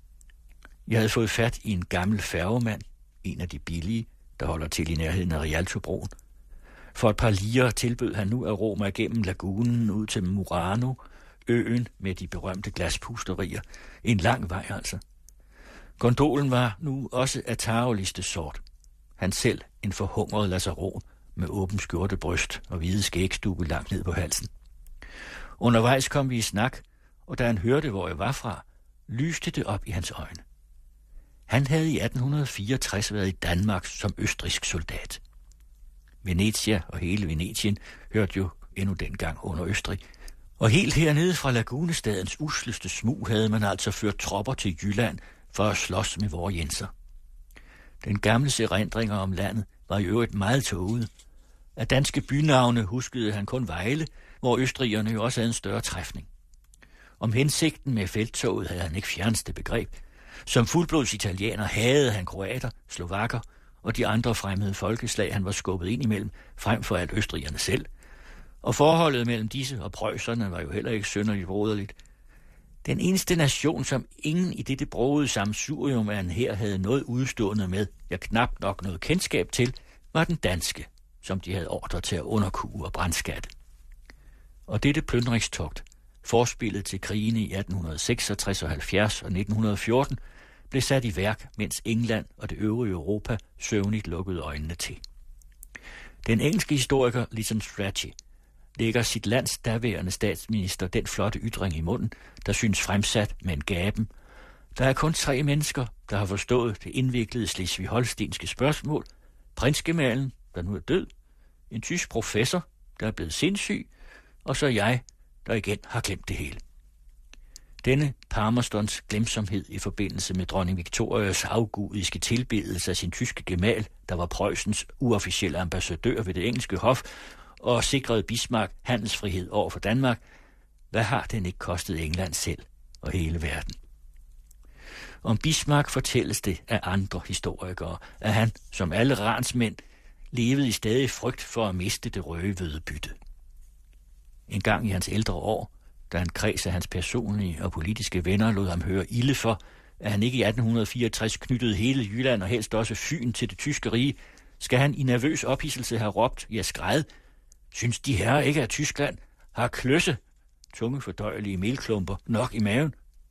Jeg havde fået fat i en gammel færgemand, en af de billige, der holder til i nærheden af Rialtobroen. For et par liger tilbød han nu at ro mig gennem lagunen ud til Murano, øen med de berømte glaspusterier. En lang vej altså. Gondolen var nu også af tarveligste sort. Han selv en forhungret lazaron med åben skjorte bryst og hvide skægstube langt ned på halsen. Undervejs kom vi i snak, og da han hørte, hvor jeg var fra, lyste det op i hans øjne. Han havde i atten fireogtres været i Danmark som østrigsk soldat. Venezia og hele Venetien hørte jo endnu dengang under Østrig, og helt hernede fra lagunestadens usleste smug havde man altså ført tropper til Jylland for at slås med vore jenser. Den gamle erindringer om landet var i øvrigt meget tåget. Af danske bynavne huskede han kun Vejle, hvor østrigerne jo også havde en større træfning. Om hensigten med felttoget havde han ikke fjerneste begreb. Som fuldblods italiener havde han kroater, slovakker og de andre fremmede folkeslag, han var skubbet ind imellem, frem for alt østrigerne selv. Og forholdet mellem disse og prøjserne var jo heller ikke synderligt broderligt. Den eneste nation, som ingen i dette brogede sammensurium af en her havde noget udstående med, jeg knap nok noget kendskab til, var den danske, som de havde ordre til at underkue og brandskatte. Og dette plyndringstogt, forspillet til krigene i atten seksogtres og halvfjerds og nitten fjorten, blev sat i værk, mens England og det øvrige Europa søvnigt lukkede øjnene til. Den engelske historiker Lytton Strachey lægger sit lands daværende statsminister den flotte ytring i munden, der synes fremsat med en gaben. Der er kun tre mennesker, der har forstået det indviklede slesvig-holstenske spørgsmål. Prinsgemalen, der nu er død, en tysk professor, der er blevet sindssyg, og så jeg, der igen har glemt det hele. Denne Palmerstons glemsomhed i forbindelse med dronning Victorias afgudiske tilbedelse af sin tyske gemal, der var Preussens uofficielle ambassadør ved det engelske hof, og sikrede Bismarck handelsfrihed over for Danmark, hvad har den ikke kostet England selv og hele verden? Om Bismarck fortælles det af andre historikere, at han, som alle ransmænd, levede i stadig frygt for at miste det røde hvedebytte. En gang i hans ældre år, da en kreds af hans personlige og politiske venner lod ham høre ilde for, at han ikke i atten fireogtres knyttede hele Jylland og helst også Fyn til det tyske rige, skal han i nervøs ophidselse have råbt, ja skræd, synes de herrer ikke, at Tyskland har kløsse, tungefordøjelige melklumper nok i maven?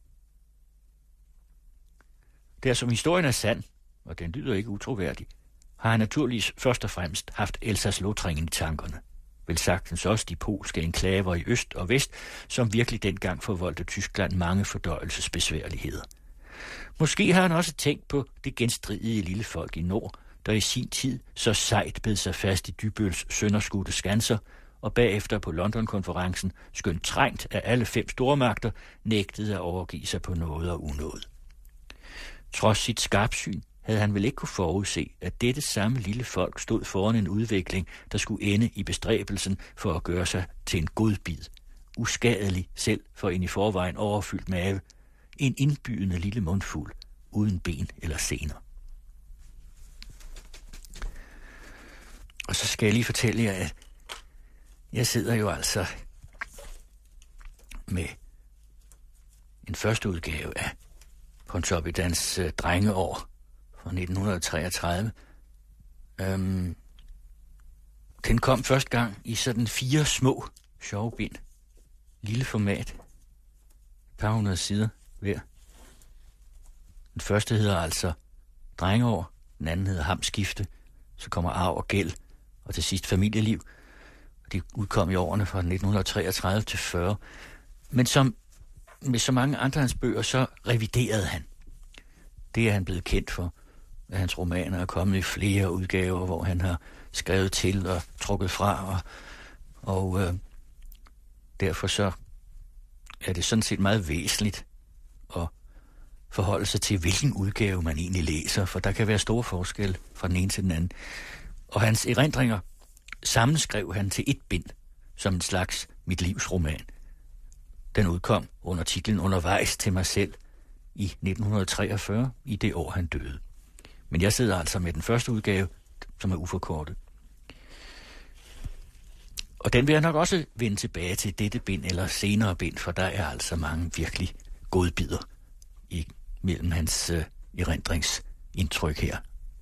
Der som historien er sand, og den lyder ikke utroværdig, har han naturligvis først og fremmest haft Elsass-Lothringen i tankerne. Vel sagtens også de polske enklaver i øst og vest, som virkelig dengang forvoldte Tyskland mange fordøjelsesbesværligheder. Måske har han også tænkt på det genstridige lille folk i nord, der i sin tid så sejt bed sig fast i Dybøls sønderskudte skanser, og bagefter på London-konferencen, skønt trængt af alle fem stormagter, nægtede at overgive sig på noget og unåde. Trods sit skarpsyn havde han vel ikke kunne forudse, at dette samme lille folk stod foran en udvikling, der skulle ende i bestræbelsen for at gøre sig til en godbid, uskadelig selv for en i forvejen overfyldt mave, en indbydende lille mundfuld, uden ben eller sener. Og så skal jeg lige fortælle jer, at jeg sidder jo altså med en første udgave af Pontoppidans uh, drengeår fra nitten treogtredive. Øhm, den kom første gang i sådan fire små sjove bind. Lille format. Et par hundrede sider hver. Den første hedder altså Drengeår, den anden hedder Hamskifte, så kommer Arv og Gæld, og til sidst Familieliv. De udkom i årene fra nitten treogtredive til fyrre. Men som med så mange andre hans bøger, så reviderede han. Det er han blevet kendt for, at hans romaner er kommet i flere udgaver, hvor han har skrevet til og trukket fra, og, og øh, derfor så er det sådan set meget væsentligt at forholde sig til, hvilken udgave man egentlig læser, for der kan være store forskelle fra den ene til den anden. Og hans erindringer sammenskrev han til et bind, som en slags mit livs roman. Den udkom under titlen Undervejs til mig selv i nitten treogfyrre, i det år han døde. Men jeg sidder altså med den første udgave, som er uforkortet. Og den vil jeg nok også vende tilbage til dette bind eller senere bind, for der er altså mange virkelig godbidder i, mellem hans øh, erindringsindtryk her.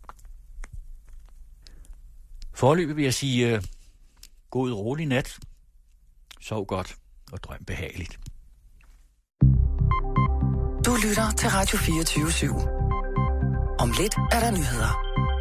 Foreløbig vil jeg sige øh, god rolig nat, sov godt og drøm behageligt. Du lytter til Radio fireogtyve syv. Om lidt er der nyheder.